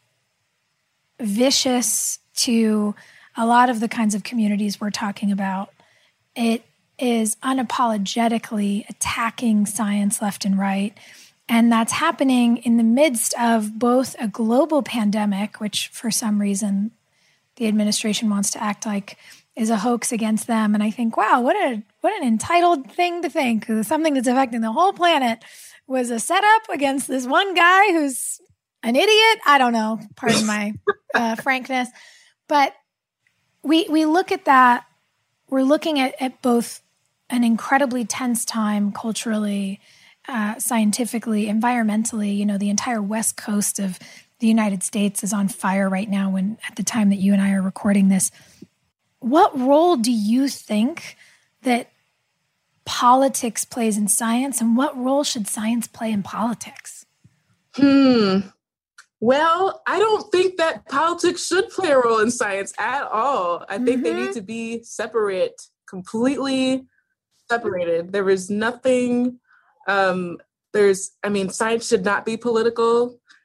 vicious to a lot of the kinds of communities we're talking about. It is unapologetically attacking science left and right. And that's happening in the midst of both a global pandemic, which for some reason the administration wants to act like is a hoax against them. And I think, wow, what an entitled thing to think. Something that's affecting the whole planet was a setup against this one guy who's an idiot. I don't know, pardon my frankness. But we look at that. We're looking at both an incredibly tense time culturally, scientifically, environmentally. The entire West Coast of the United States is on fire right now at the time that you and I are recording this. What role do you think that politics plays in science, and what role should science play in politics? Well, I don't think that politics should play a role in science at all. I think they need to be separate, completely separated. There is nothing, science should not be political.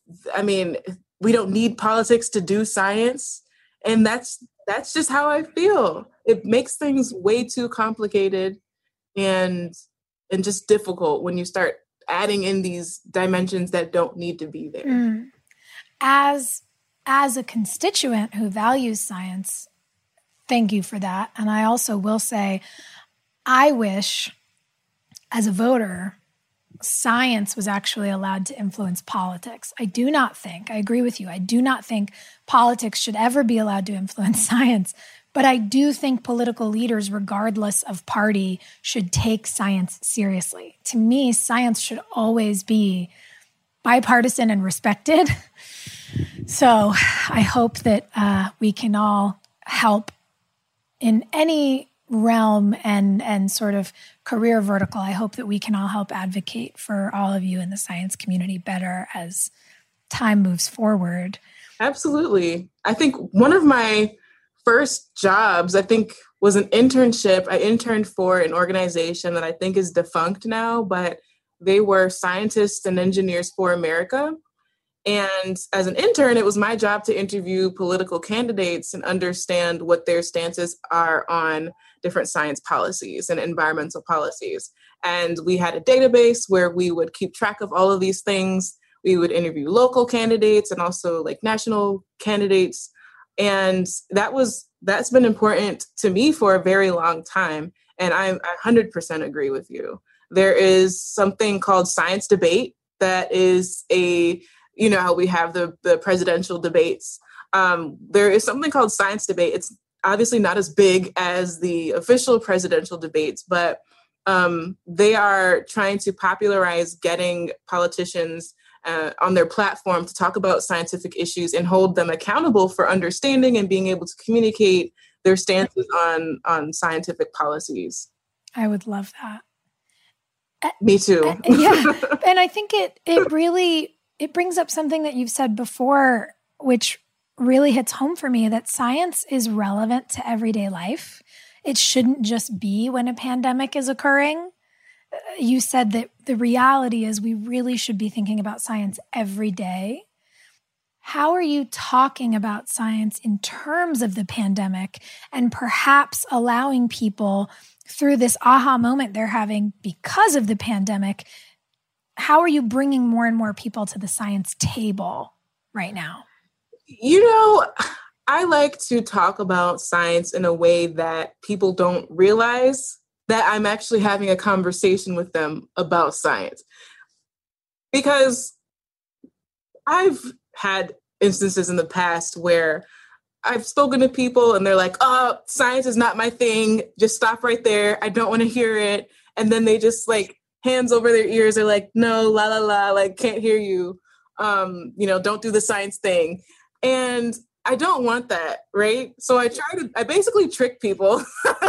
I mean, we don't need politics to do science. And that's just how I feel. It makes things way too complicated and just difficult when you start adding in these dimensions that don't need to be there. As a constituent who values science, thank you for that. And I also will say, I wish, as a voter, science was actually allowed to influence politics. I agree with you, I do not think politics should ever be allowed to influence science, but I do think political leaders, regardless of party, should take science seriously. To me, science should always be bipartisan and respected. So I hope that we can all help in any realm and sort of career vertical. I hope that we can all help advocate for all of you in the science community better as time moves forward. Absolutely. I think one of my first jobs, was an internship. I interned for an organization that I think is defunct now, but they were Scientists and Engineers for America. And as an intern, it was my job to interview political candidates and understand what their stances are on different science policies and environmental policies. And we had a database where we would keep track of all of these things. We would interview local candidates and also like national candidates. And that's been important to me for a very long time. And I 100% agree with you. There is something called science debate that is how we have the presidential debates. There is something called science debate. It's obviously not as big as the official presidential debates, but they are trying to popularize getting politicians on their platform to talk about scientific issues and hold them accountable for understanding and being able to communicate their stances on scientific policies. I would love that. Me too. Yeah. And I think it brings up something that you've said before, which really hits home for me, that science is relevant to everyday life. It shouldn't just be when a pandemic is occurring. You said that the reality is we really should be thinking about science every day. How are you talking about science in terms of the pandemic and perhaps allowing people through this aha moment they're having because of the pandemic? How are you bringing more and more people to the science table right now? I like to talk about science in a way that people don't realize that I'm actually having a conversation with them about science. Because I've had instances in the past where I've spoken to people and they're like, oh, science is not my thing. Just stop right there. I don't want to hear it. And then they just like hands over their ears are like, no, la, la, la, like can't hear you. Don't do the science thing. And I don't want that, right? So I basically trick people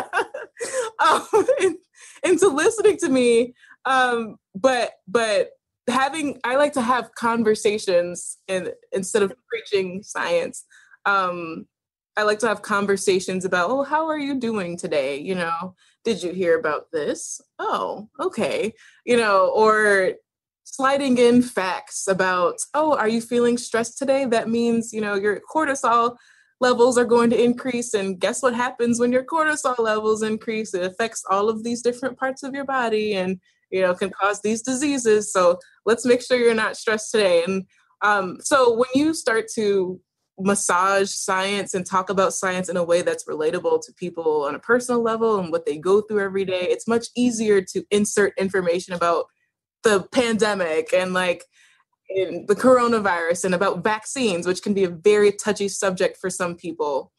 into listening to me. But I like to have conversations instead of preaching science. I like to have conversations about, oh, how are you doing today? Did you hear about this? Oh, okay. Or sliding in facts about, oh, are you feeling stressed today? That means, your cortisol levels are going to increase. And guess what happens when your cortisol levels increase? It affects all of these different parts of your body and, can cause these diseases. So let's make sure you're not stressed today. And so when you start to massage science and talk about science in a way that's relatable to people on a personal level and what they go through every day, it's much easier to insert information about the pandemic and in the coronavirus and about vaccines, which can be a very touchy subject for some people.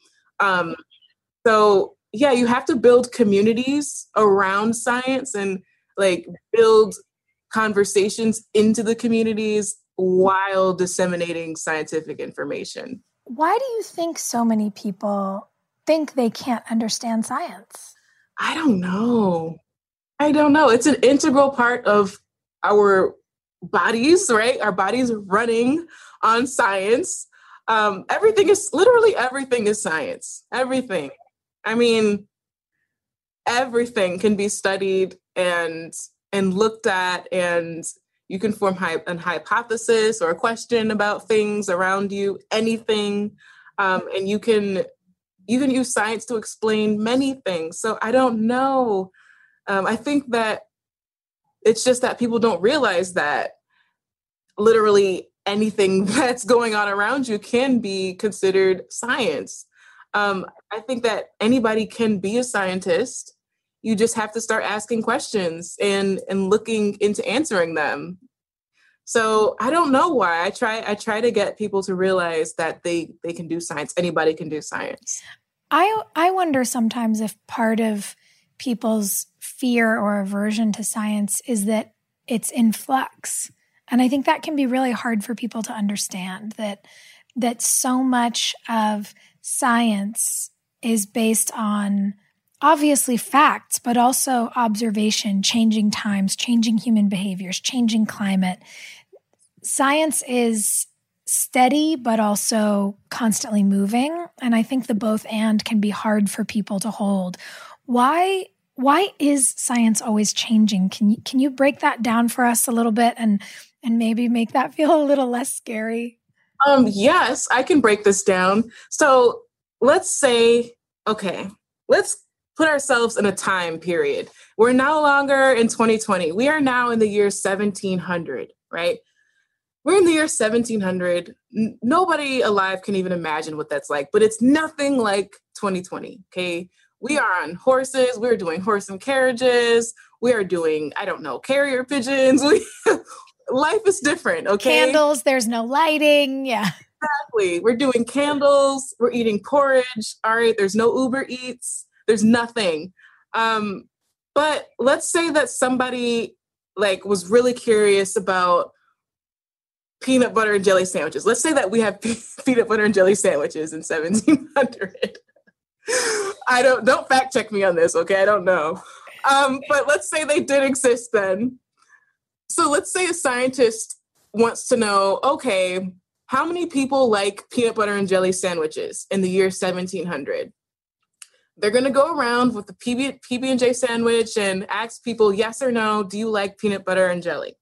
So yeah, you have to build communities around science and build conversations into the communities while disseminating scientific information. Why do you think so many people think they can't understand science? I don't know. It's an integral part of our bodies, right? Our bodies are running on science. Everything is science. Everything. I mean, everything can be studied and looked at and, You can form a hypothesis or a question about things around you, anything. And you can use science to explain many things. So I don't know. I think that it's just that people don't realize that literally anything that's going on around you can be considered science. I think that anybody can be a scientist. You just have to start asking questions and looking into answering them. So I don't know why. I try to get people to realize that they can do science. Anybody can do science. I wonder sometimes if part of people's fear or aversion to science is that it's in flux. And I think that can be really hard for people to understand, that so much of science is based on obviously facts, but also observation, changing times, changing human behaviors, changing climate. Science is steady, but also constantly moving. And I think the both and can be hard for people to hold. Why is science always changing? Can you break that down for us a little bit and maybe make that feel a little less scary? Yes, I can break this down. So let's say, let's put ourselves in a time period. We're no longer in 2020. We are now in the year 1700, right? We're in the year 1700. Nobody alive can even imagine what that's like, but it's nothing like 2020, okay? We are on horses. We're doing horse and carriages. We are doing, carrier pigeons. Life is different, okay? Candles, there's no lighting, yeah. Exactly. We're doing candles. We're eating porridge. All right, there's no Uber Eats. There's nothing. But let's say that somebody was really curious about peanut butter and jelly sandwiches. Let's say that we have peanut butter and jelly sandwiches in 1700. Don't fact check me on this, okay? I don't know. But let's say they did exist then. So let's say a scientist wants to know, okay, how many people like peanut butter and jelly sandwiches in the year 1700? They're going to go around with the PB&J sandwich and ask people, yes or no, do you like peanut butter and jelly?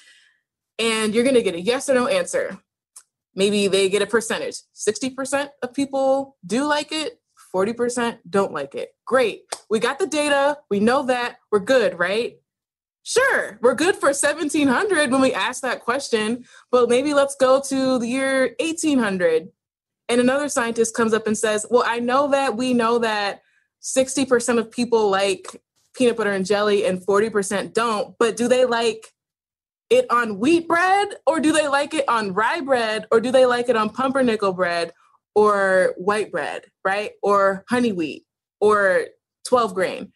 And you're going to get a yes or no answer. Maybe they get a percentage. 60% of people do like it. 40% don't like it. Great. We got the data. We know that. We're good, right? Sure. We're good for 1700 when we ask that question, but maybe let's go to the year 1800. And another scientist comes up and says, well, we know that 60% of people like peanut butter and jelly and 40% don't, but do they like it on wheat bread, or do they like it on rye bread, or do they like it on pumpernickel bread or white bread, right? Or honey wheat or 12 grain?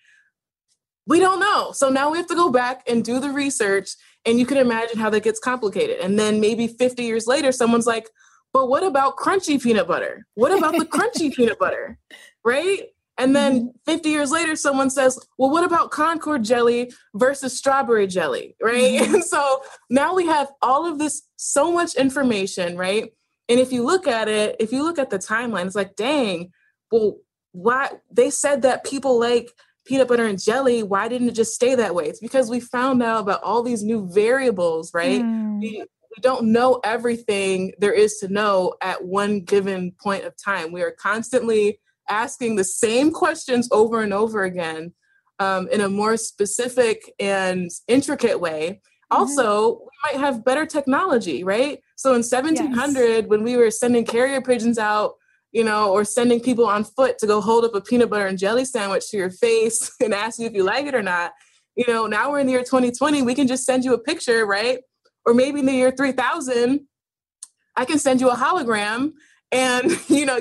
We don't know. So now we have to go back and do the research, and you can imagine how that gets complicated. And then maybe 50 years later, someone's like, but what about crunchy peanut butter? What about the crunchy peanut butter, right? And then 50 years later, someone says, well, what about Concord jelly versus strawberry jelly, right? Mm-hmm. And so now we have all of this, so much information, right? And if you look at the timeline, it's like, dang, well, why they said that people like peanut butter and jelly, why didn't it just stay that way? It's because we found out about all these new variables, right? We don't know everything there is to know at one given point of time. We are constantly asking the same questions over and over again in a more specific and intricate way. Also, we might have better technology, right? So in 1700, when we were sending carrier pigeons out, or sending people on foot to go hold up a peanut butter and jelly sandwich to your face and ask you if you like it or not, now we're in the year 2020, we can just send you a picture, right? Or maybe in the year 3000, I can send you a hologram and,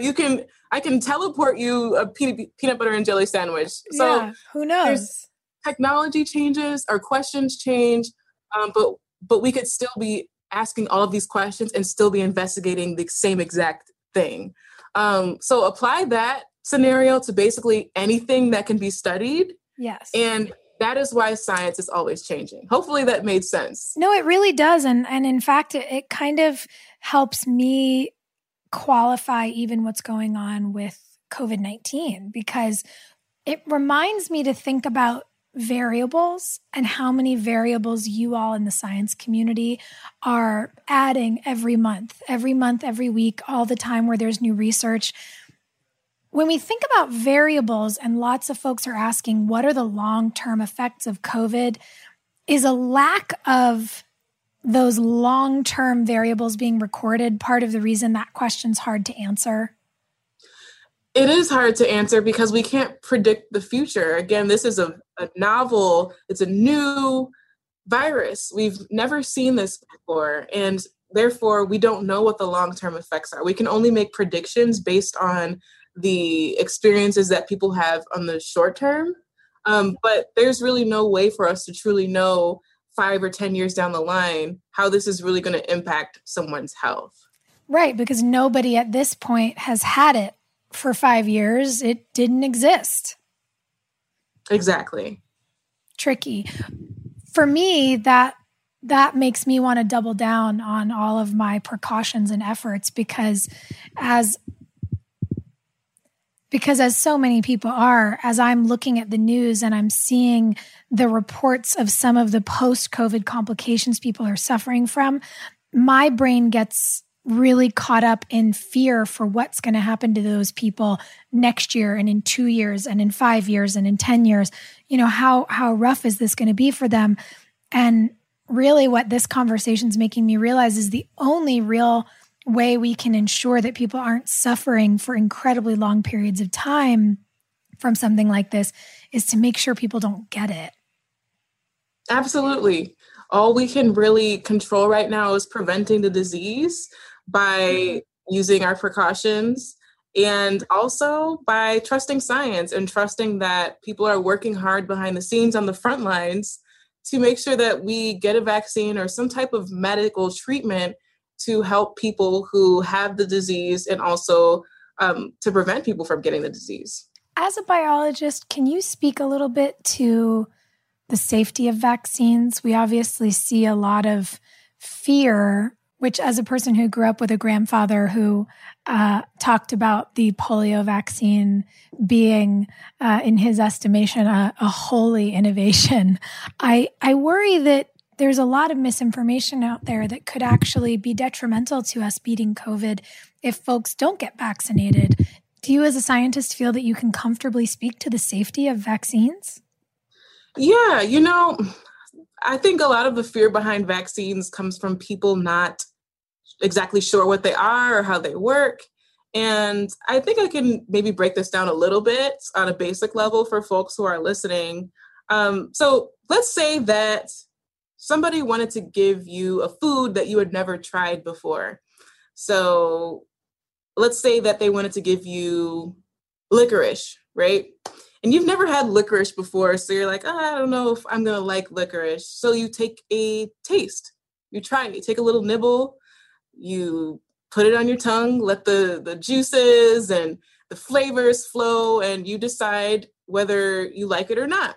I can teleport you a peanut butter and jelly sandwich. So who knows? Technology changes, our questions change, but we could still be asking all of these questions and still be investigating the same exact thing. So apply that scenario to basically anything that can be studied. Yes. And that is why science is always changing. Hopefully that made sense. No, it really does. And in fact, it kind of helps me qualify even what's going on with COVID-19, because it reminds me to think about variables and how many variables you all in the science community are adding every month, every week, all the time where there's new research. When we think about variables, and lots of folks are asking, what are the long-term effects of COVID? Is a lack of those long-term variables being recorded part of the reason that question's hard to answer? It is hard to answer because we can't predict the future. Again, this is a novel, it's a new virus. We've never seen this before, and therefore we don't know what the long-term effects are. We can only make predictions based on the experiences that people have on the short term. But there's really no way for us to truly know 5 or 10 years down the line how this is really going to impact someone's health. Right, because nobody at this point has had it for 5 years. It didn't exist. Exactly. Tricky. For me, that makes me want to double down on all of my precautions and efforts because as so many people are, as I'm looking at the news and I'm seeing the reports of some of the post-COVID complications people are suffering from, my brain gets really caught up in fear for what's going to happen to those people next year and in 2 years and in 5 years and in 10 years. You know, how rough is this going to be for them? And really what this conversation is making me realize is the only real way we can ensure that people aren't suffering for incredibly long periods of time from something like this is to make sure people don't get it. Absolutely. All we can really control right now is preventing the disease by using our precautions and also by trusting science and trusting that people are working hard behind the scenes on the front lines to make sure that we get a vaccine or some type of medical treatment to help people who have the disease and also to prevent people from getting the disease. As a biologist, can you speak a little bit to the safety of vaccines? We obviously see a lot of fear, which as a person who grew up with a grandfather who talked about the polio vaccine being, in his estimation, a holy innovation, I worry that there's a lot of misinformation out there that could actually be detrimental to us beating COVID if folks don't get vaccinated. Do you as a scientist feel that you can comfortably speak to the safety of vaccines? Yeah, I think a lot of the fear behind vaccines comes from people not exactly sure what they are or how they work. And I think I can maybe break this down a little bit on a basic level for folks who are listening. So let's say that somebody wanted to give you a food that you had never tried before. So let's say that they wanted to give you licorice, right? And you've never had licorice before, so you're like, I don't know if I'm going to like licorice. So you take a taste. You try it. You take a little nibble. You put it on your tongue, let the juices and the flavors flow, and you decide whether you like it or not.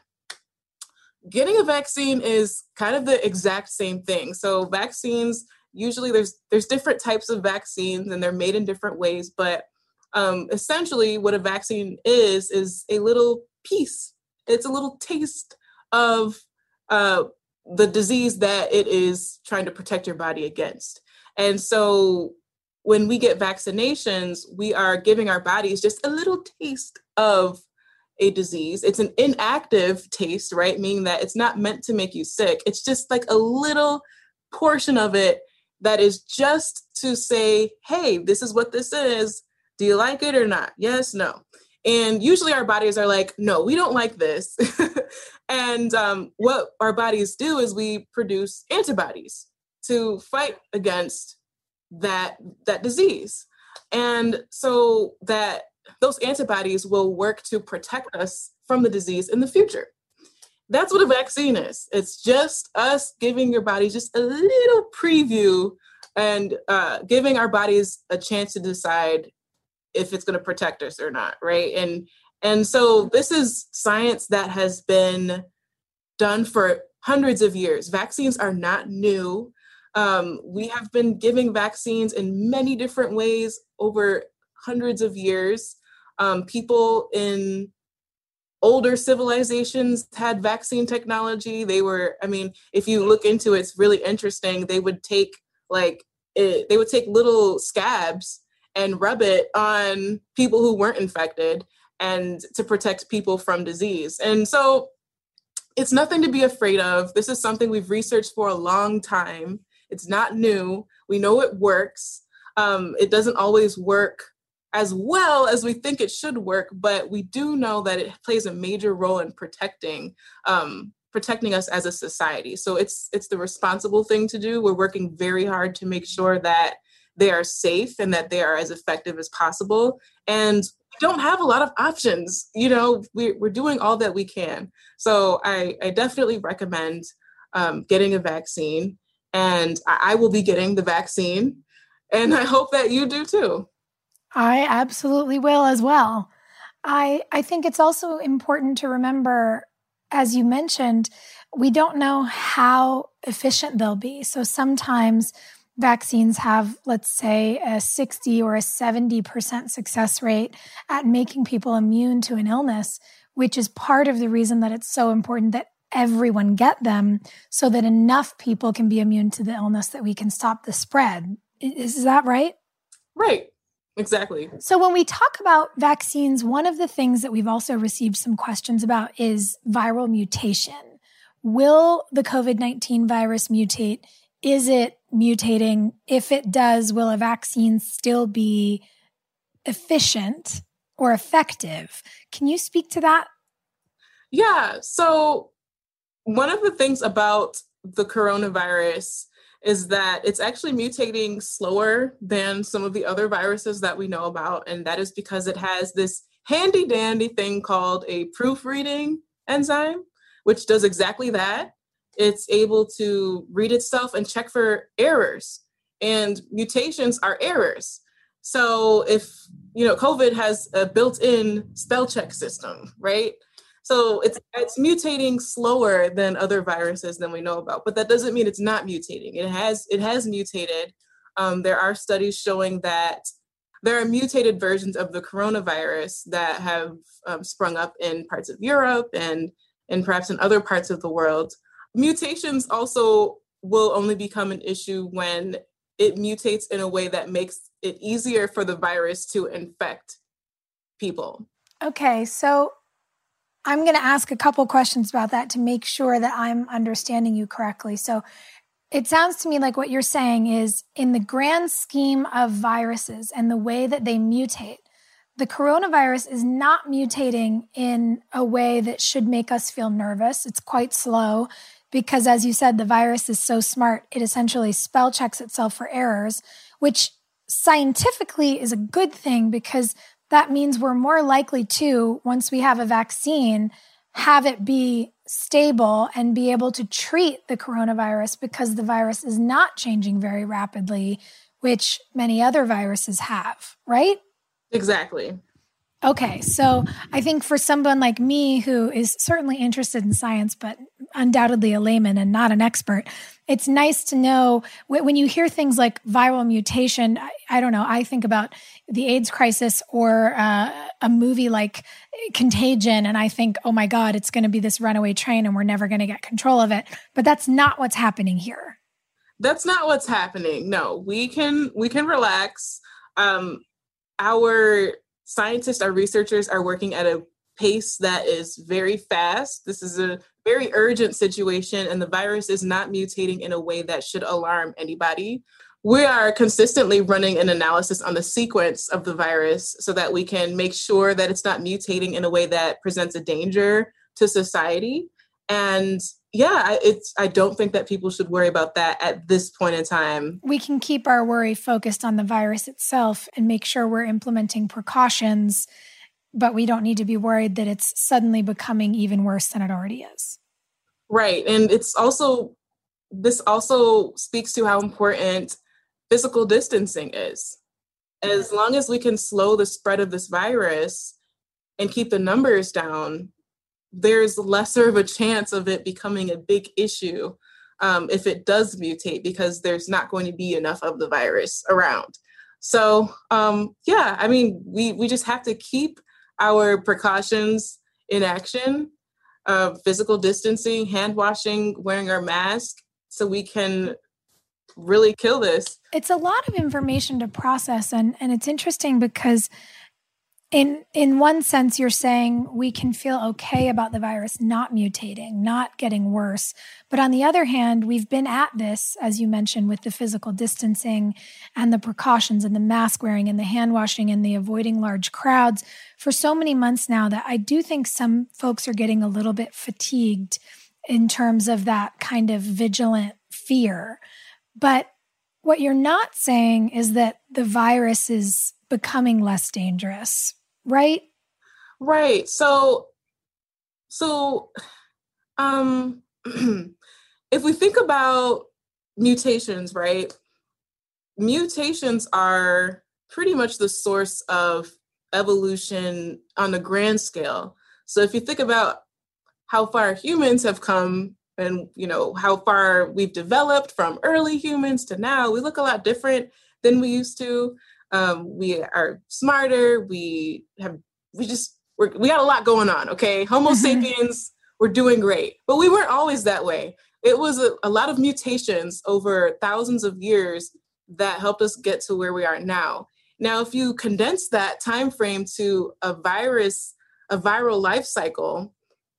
Getting a vaccine is kind of the exact same thing. So vaccines, usually there's different types of vaccines and they're made in different ways, but essentially what a vaccine is a little piece. It's a little taste of the disease that it is trying to protect your body against. And so when we get vaccinations, we are giving our bodies just a little taste of a disease. It's an inactive taste, right? Meaning that it's not meant to make you sick. It's just like a little portion of it that is just to say, hey, this is what this is. Do you like it or not? Yes, no. And usually our bodies are like, no, we don't like this. And what our bodies do is we produce antibodies to fight against that disease. And so that those antibodies will work to protect us from the disease in the future. That's what a vaccine is. It's just us giving your body just a little preview and giving our bodies a chance to decide if it's going to protect us or not, right? And so this is science that has been done for hundreds of years. Vaccines are not new. We have been giving vaccines in many different ways over hundreds of years. People in older civilizations had vaccine technology. If you look into it, it's really interesting. They would take little scabs and rub it on people who weren't infected and to protect people from disease. And so it's nothing to be afraid of. This is something we've researched for a long time. It's not new. We know it works. It doesn't always work as well as we think it should work, but we do know that it plays a major role in protecting us as a society. So it's the responsible thing to do. We're working very hard to make sure that they are safe and that they are as effective as possible. And we don't have a lot of options. We're doing all that we can. So I definitely recommend getting a vaccine, and I will be getting the vaccine, and I hope that you do too. I absolutely will as well. I think it's also important to remember, as you mentioned, we don't know how efficient they'll be. So sometimes vaccines have, let's say, a 60 or a 70% success rate at making people immune to an illness, which is part of the reason that it's so important that everyone get them so that enough people can be immune to the illness that we can stop the spread. Is that right? Right. Exactly. So when we talk about vaccines, one of the things that we've also received some questions about is viral mutation. Will the COVID-19 virus mutate? Is it mutating? If it does, will a vaccine still be efficient or effective? Can you speak to that? Yeah. So one of the things about the coronavirus is that it's actually mutating slower than some of the other viruses that we know about. And that is because it has this handy dandy thing called a proofreading enzyme, which does exactly that. It's able to read itself and check for errors, and mutations are errors. So if, COVID has a built-in spell check system, right? So it's mutating slower than other viruses than we know about, but that doesn't mean it's not mutating. It has mutated. There are studies showing that there are mutated versions of the coronavirus that have sprung up in parts of Europe and perhaps in other parts of the world. Mutations also will only become an issue when it mutates in a way that makes it easier for the virus to infect people. Okay, so I'm going to ask a couple questions about that to make sure that I'm understanding you correctly. So it sounds to me like what you're saying is, in the grand scheme of viruses and the way that they mutate, the coronavirus is not mutating in a way that should make us feel nervous. It's quite slow because, as you said, the virus is so smart, it essentially spell checks itself for errors, which scientifically is a good thing because that means we're more likely to, once we have a vaccine, have it be stable and be able to treat the coronavirus because the virus is not changing very rapidly, which many other viruses have, right? Exactly. Okay, so I think for someone like me who is certainly interested in science, but undoubtedly a layman and not an expert, it's nice to know when you hear things like viral mutation, I don't know, I think about the AIDS crisis or a movie like Contagion, and I think, oh my God, it's going to be this runaway train and we're never going to get control of it. But that's not what's happening here. That's not what's happening. No, we can relax. Our scientists, our researchers are working at a pace that is very fast. This is a very urgent situation, and the virus is not mutating in a way that should alarm anybody. We are consistently running an analysis on the sequence of the virus so that we can make sure that it's not mutating in a way that presents a danger to society. And yeah, I don't think that people should worry about that at this point in time. We can keep our worry focused on the virus itself and make sure we're implementing precautions, but we don't need to be worried that it's suddenly becoming even worse than it already is. Right. And this also speaks to how important physical distancing is. As long as we can slow the spread of this virus and keep the numbers down, there's lesser of a chance of it becoming a big issue if it does mutate, because there's not going to be enough of the virus around. So, we just have to keep our precautions in action, physical distancing, hand washing, wearing our mask, so we can really kill this. It's a lot of information to process, and it's interesting because in one sense, you're saying we can feel okay about the virus not mutating, not getting worse. But on the other hand, we've been at this, as you mentioned, with the physical distancing and the precautions and the mask wearing and the hand washing and the avoiding large crowds for so many months now that I do think some folks are getting a little bit fatigued in terms of that kind of vigilant fear. But what you're not saying is that the virus is becoming less dangerous, right? Right. So, if we think about mutations, right? Mutations are pretty much the source of evolution on a grand scale. So if you think about how far humans have come and, how far we've developed from early humans to now, we look a lot different than we used to. We are smarter. We got a lot going on. Okay. Homo sapiens, we're doing great, but we weren't always that way. It was a lot of mutations over thousands of years that helped us get to where we are now. Now, if you condense that time frame to a viral life cycle,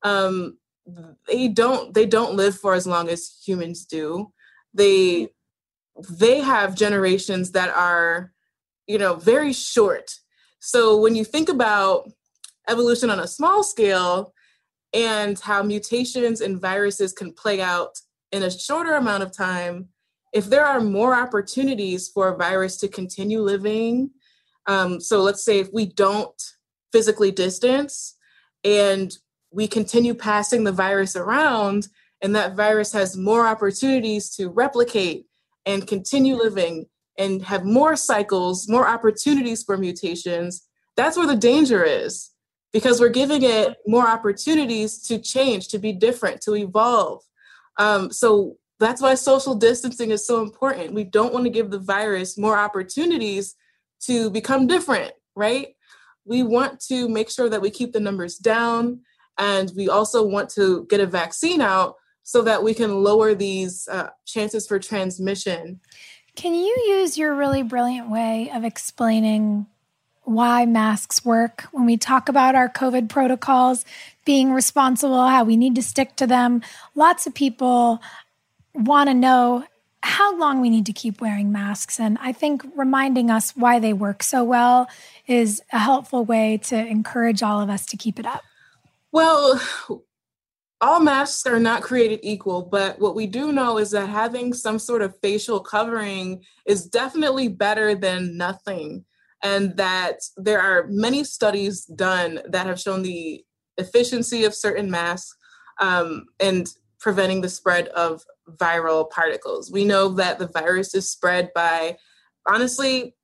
they don't live for as long as humans do. They have generations that are, very short. So when you think about evolution on a small scale and how mutations and viruses can play out in a shorter amount of time, if there are more opportunities for a virus to continue living, so let's say if we don't physically distance and we continue passing the virus around, and that virus has more opportunities to replicate and continue living and have more cycles, more opportunities for mutations, that's where the danger is, because we're giving it more opportunities to change, to be different, to evolve. So that's why social distancing is so important. We don't want to give the virus more opportunities to become different, right? We want to make sure that we keep the numbers down, and we also want to get a vaccine out so that we can lower these chances for transmission. Can you use your really brilliant way of explaining why masks work when we talk about our COVID protocols, being responsible, how we need to stick to them? Lots of people want to know how long we need to keep wearing masks. And I think reminding us why they work so well is a helpful way to encourage all of us to keep it up. Well, all masks are not created equal, but what we do know is that having some sort of facial covering is definitely better than nothing. And that there are many studies done that have shown the efficiency of certain masks and preventing the spread of viral particles. We know that the virus is spread by, honestly,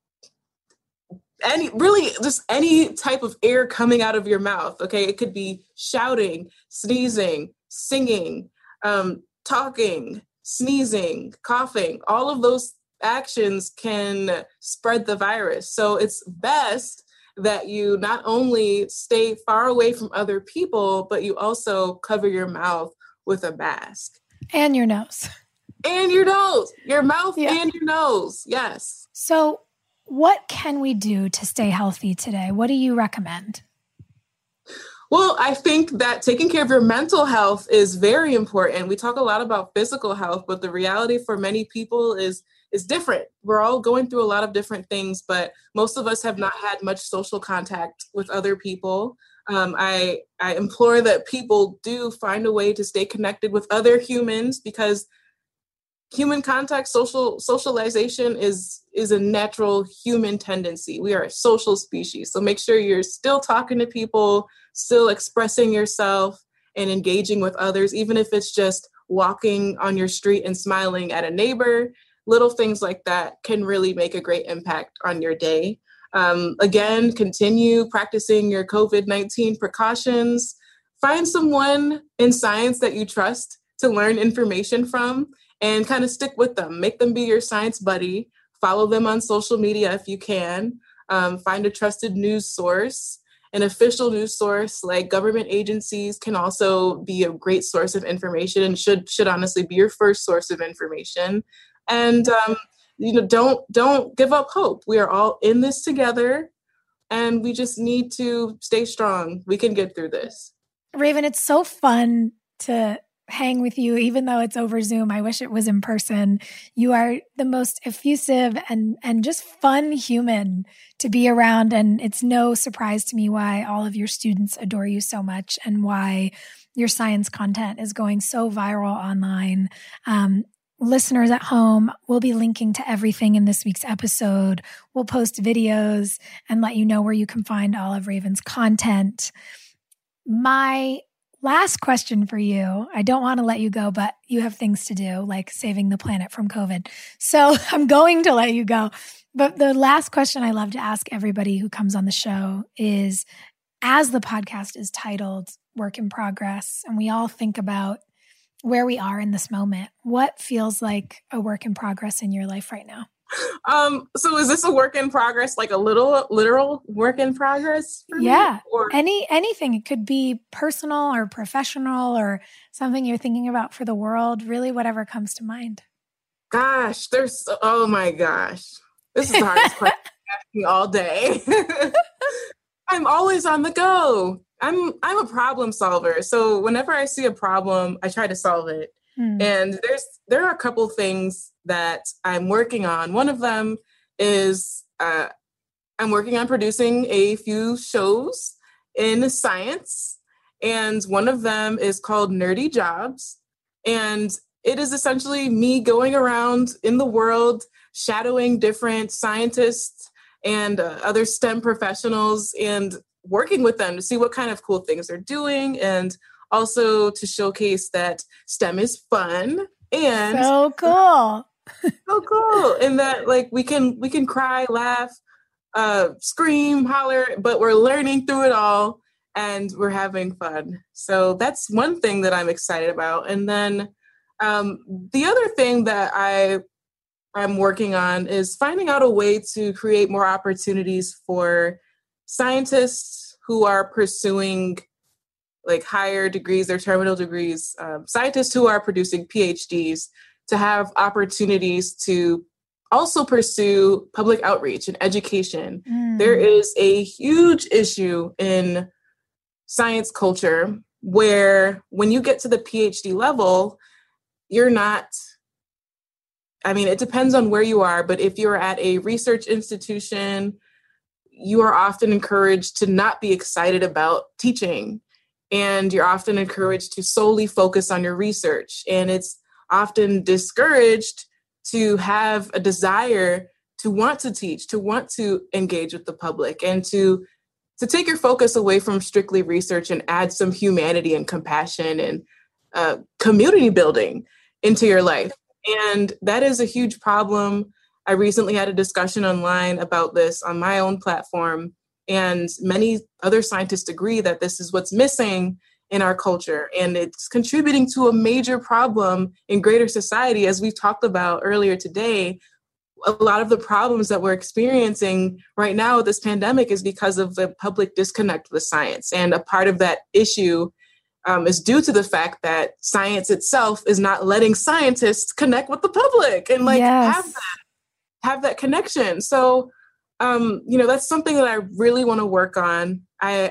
any type of air coming out of your mouth. Okay, it could be shouting, sneezing, singing, talking, sneezing, coughing. All of those actions can spread the virus. So it's best that you not only stay far away from other people, but you also cover your mouth with a mask. And your nose. And your nose. Your mouth and your nose. Yes. So what can we do to stay healthy today? What do you recommend? Well, I think that taking care of your mental health is very important. We talk a lot about physical health, but the reality for many people is different. We're all going through a lot of different things, but most of us have not had much social contact with other people. I implore that people do find a way to stay connected with other humans, because human contact, socialization is a natural human tendency. We are a social species. So make sure you're still talking to people, still expressing yourself and engaging with others, even if it's just walking on your street and smiling at a neighbor. Little things like that can really make a great impact on your day. Again, continue practicing your COVID-19 precautions. Find someone in science that you trust to learn information from, and kind of stick with them. Make them be your science buddy. Follow them on social media if you can. Find a trusted news source an official news source like government agencies can also be a great source of information and should honestly be your first source of information. And don't give up hope. We are all in this together, and we just need to stay strong. We can get through this. Raven, it's so fun to hang with you, even though it's over Zoom. I wish it was in person. You are the most effusive and just fun human to be around. And it's no surprise to me why all of your students adore you so much and why your science content is going so viral online. Listeners at home, we'll be linking to everything in this week's episode. We'll post videos and let you know where you can find all of Raven's content. My last question for you. I don't want to let you go, but you have things to do, like saving the planet from COVID. So I'm going to let you go. But the last question I love to ask everybody who comes on the show is, as the podcast is titled Work in Progress, and we all think about where we are in this moment, what feels like a work in progress in your life right now? So is this a work in progress, like a literal work in progress for me? Or Anything. It could be personal or professional or something you're thinking about for the world, really whatever comes to mind. Gosh, oh my gosh. This is the hardest question asking all day. I'm always on the go. I'm a problem solver. So whenever I see a problem, I try to solve it. And there are a couple things that I'm working on. One of them is I'm working on producing a few shows in science. And one of them is called Nerdy Jobs. And it is essentially me going around in the world, shadowing different scientists and other STEM professionals and working with them to see what kind of cool things they're doing, and also to showcase that STEM is fun and so cool. So cool. And that like we can cry, laugh, scream, holler, but we're learning through it all and we're having fun. So that's one thing that I'm excited about. And then the other thing that I'm working on is finding out a way to create more opportunities for scientists who are pursuing like higher degrees or terminal degrees, scientists who are producing PhDs, to have opportunities to also pursue public outreach and education. There is a huge issue in science culture where when you get to the PhD level, you're not, I mean, it depends on where you are, but if you're at a research institution, you are often encouraged to not be excited about teaching. And you're often encouraged to solely focus on your research. And it's often discouraged to have a desire to want to teach, to want to engage with the public, and to take your focus away from strictly research and add some humanity and compassion and community building into your life. And that is a huge problem. I recently had a discussion online about this on my own platform, and many other scientists agree that this is what's missing in our culture. And it's contributing to a major problem in greater society. As we've talked about earlier today, a lot of the problems that we're experiencing right now with this pandemic is because of the public disconnect with science. And a part of that issue is due to the fact that science itself is not letting scientists connect with the public and have that connection. So, that's something that I really want to work on.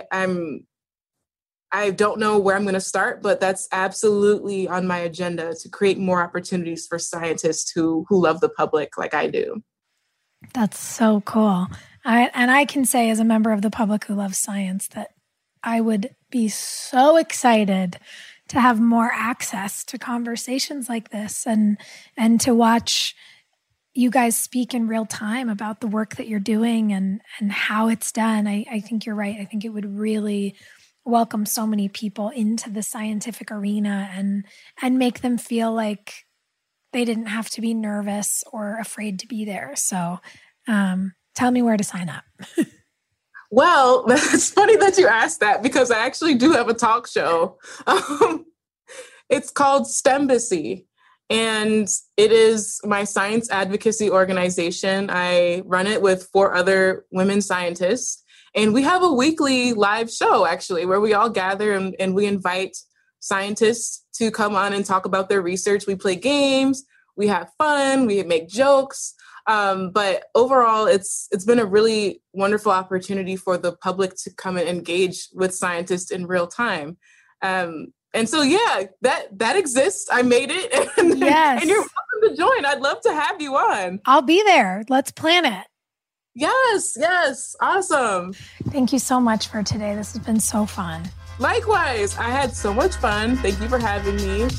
I don't know where I'm going to start, but that's absolutely on my agenda, to create more opportunities for scientists who love the public like I do. That's so cool. I can say, as a member of the public who loves science, that I would be so excited to have more access to conversations like this and to watch you guys speak in real time about the work that you're doing and how it's done. I think you're right. I think it would really welcome so many people into the scientific arena and make them feel like they didn't have to be nervous or afraid to be there. So tell me where to sign up. Well, it's funny that you asked that, because I actually do have a talk show. It's called STEMbacy, and it is my science advocacy organization. I run it with 4 other women scientists, And we have a weekly live show, actually, where we all gather and we invite scientists to come on and talk about their research. We play games, we have fun, we make jokes. But overall, it's been a really wonderful opportunity for the public to come and engage with scientists in real time. And so, yeah, that exists. I made it. And, yes. And you're welcome to join. I'd love to have you on. I'll be there. Let's plan it. Yes. Awesome. Thank you so much for today. This has been so fun. Likewise. I had so much fun. Thank you for having me.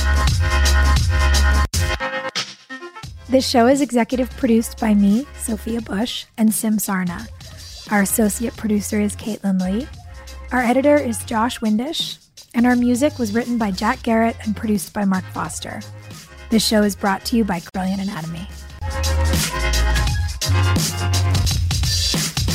This show is executive produced by me, Sophia Bush, and Sim Sarna. Our associate producer is Caitlin Lee. Our editor is Josh Windish. And our music was written by Jack Garrett and produced by Mark Foster. This show is brought to you by Brilliant Anatomy.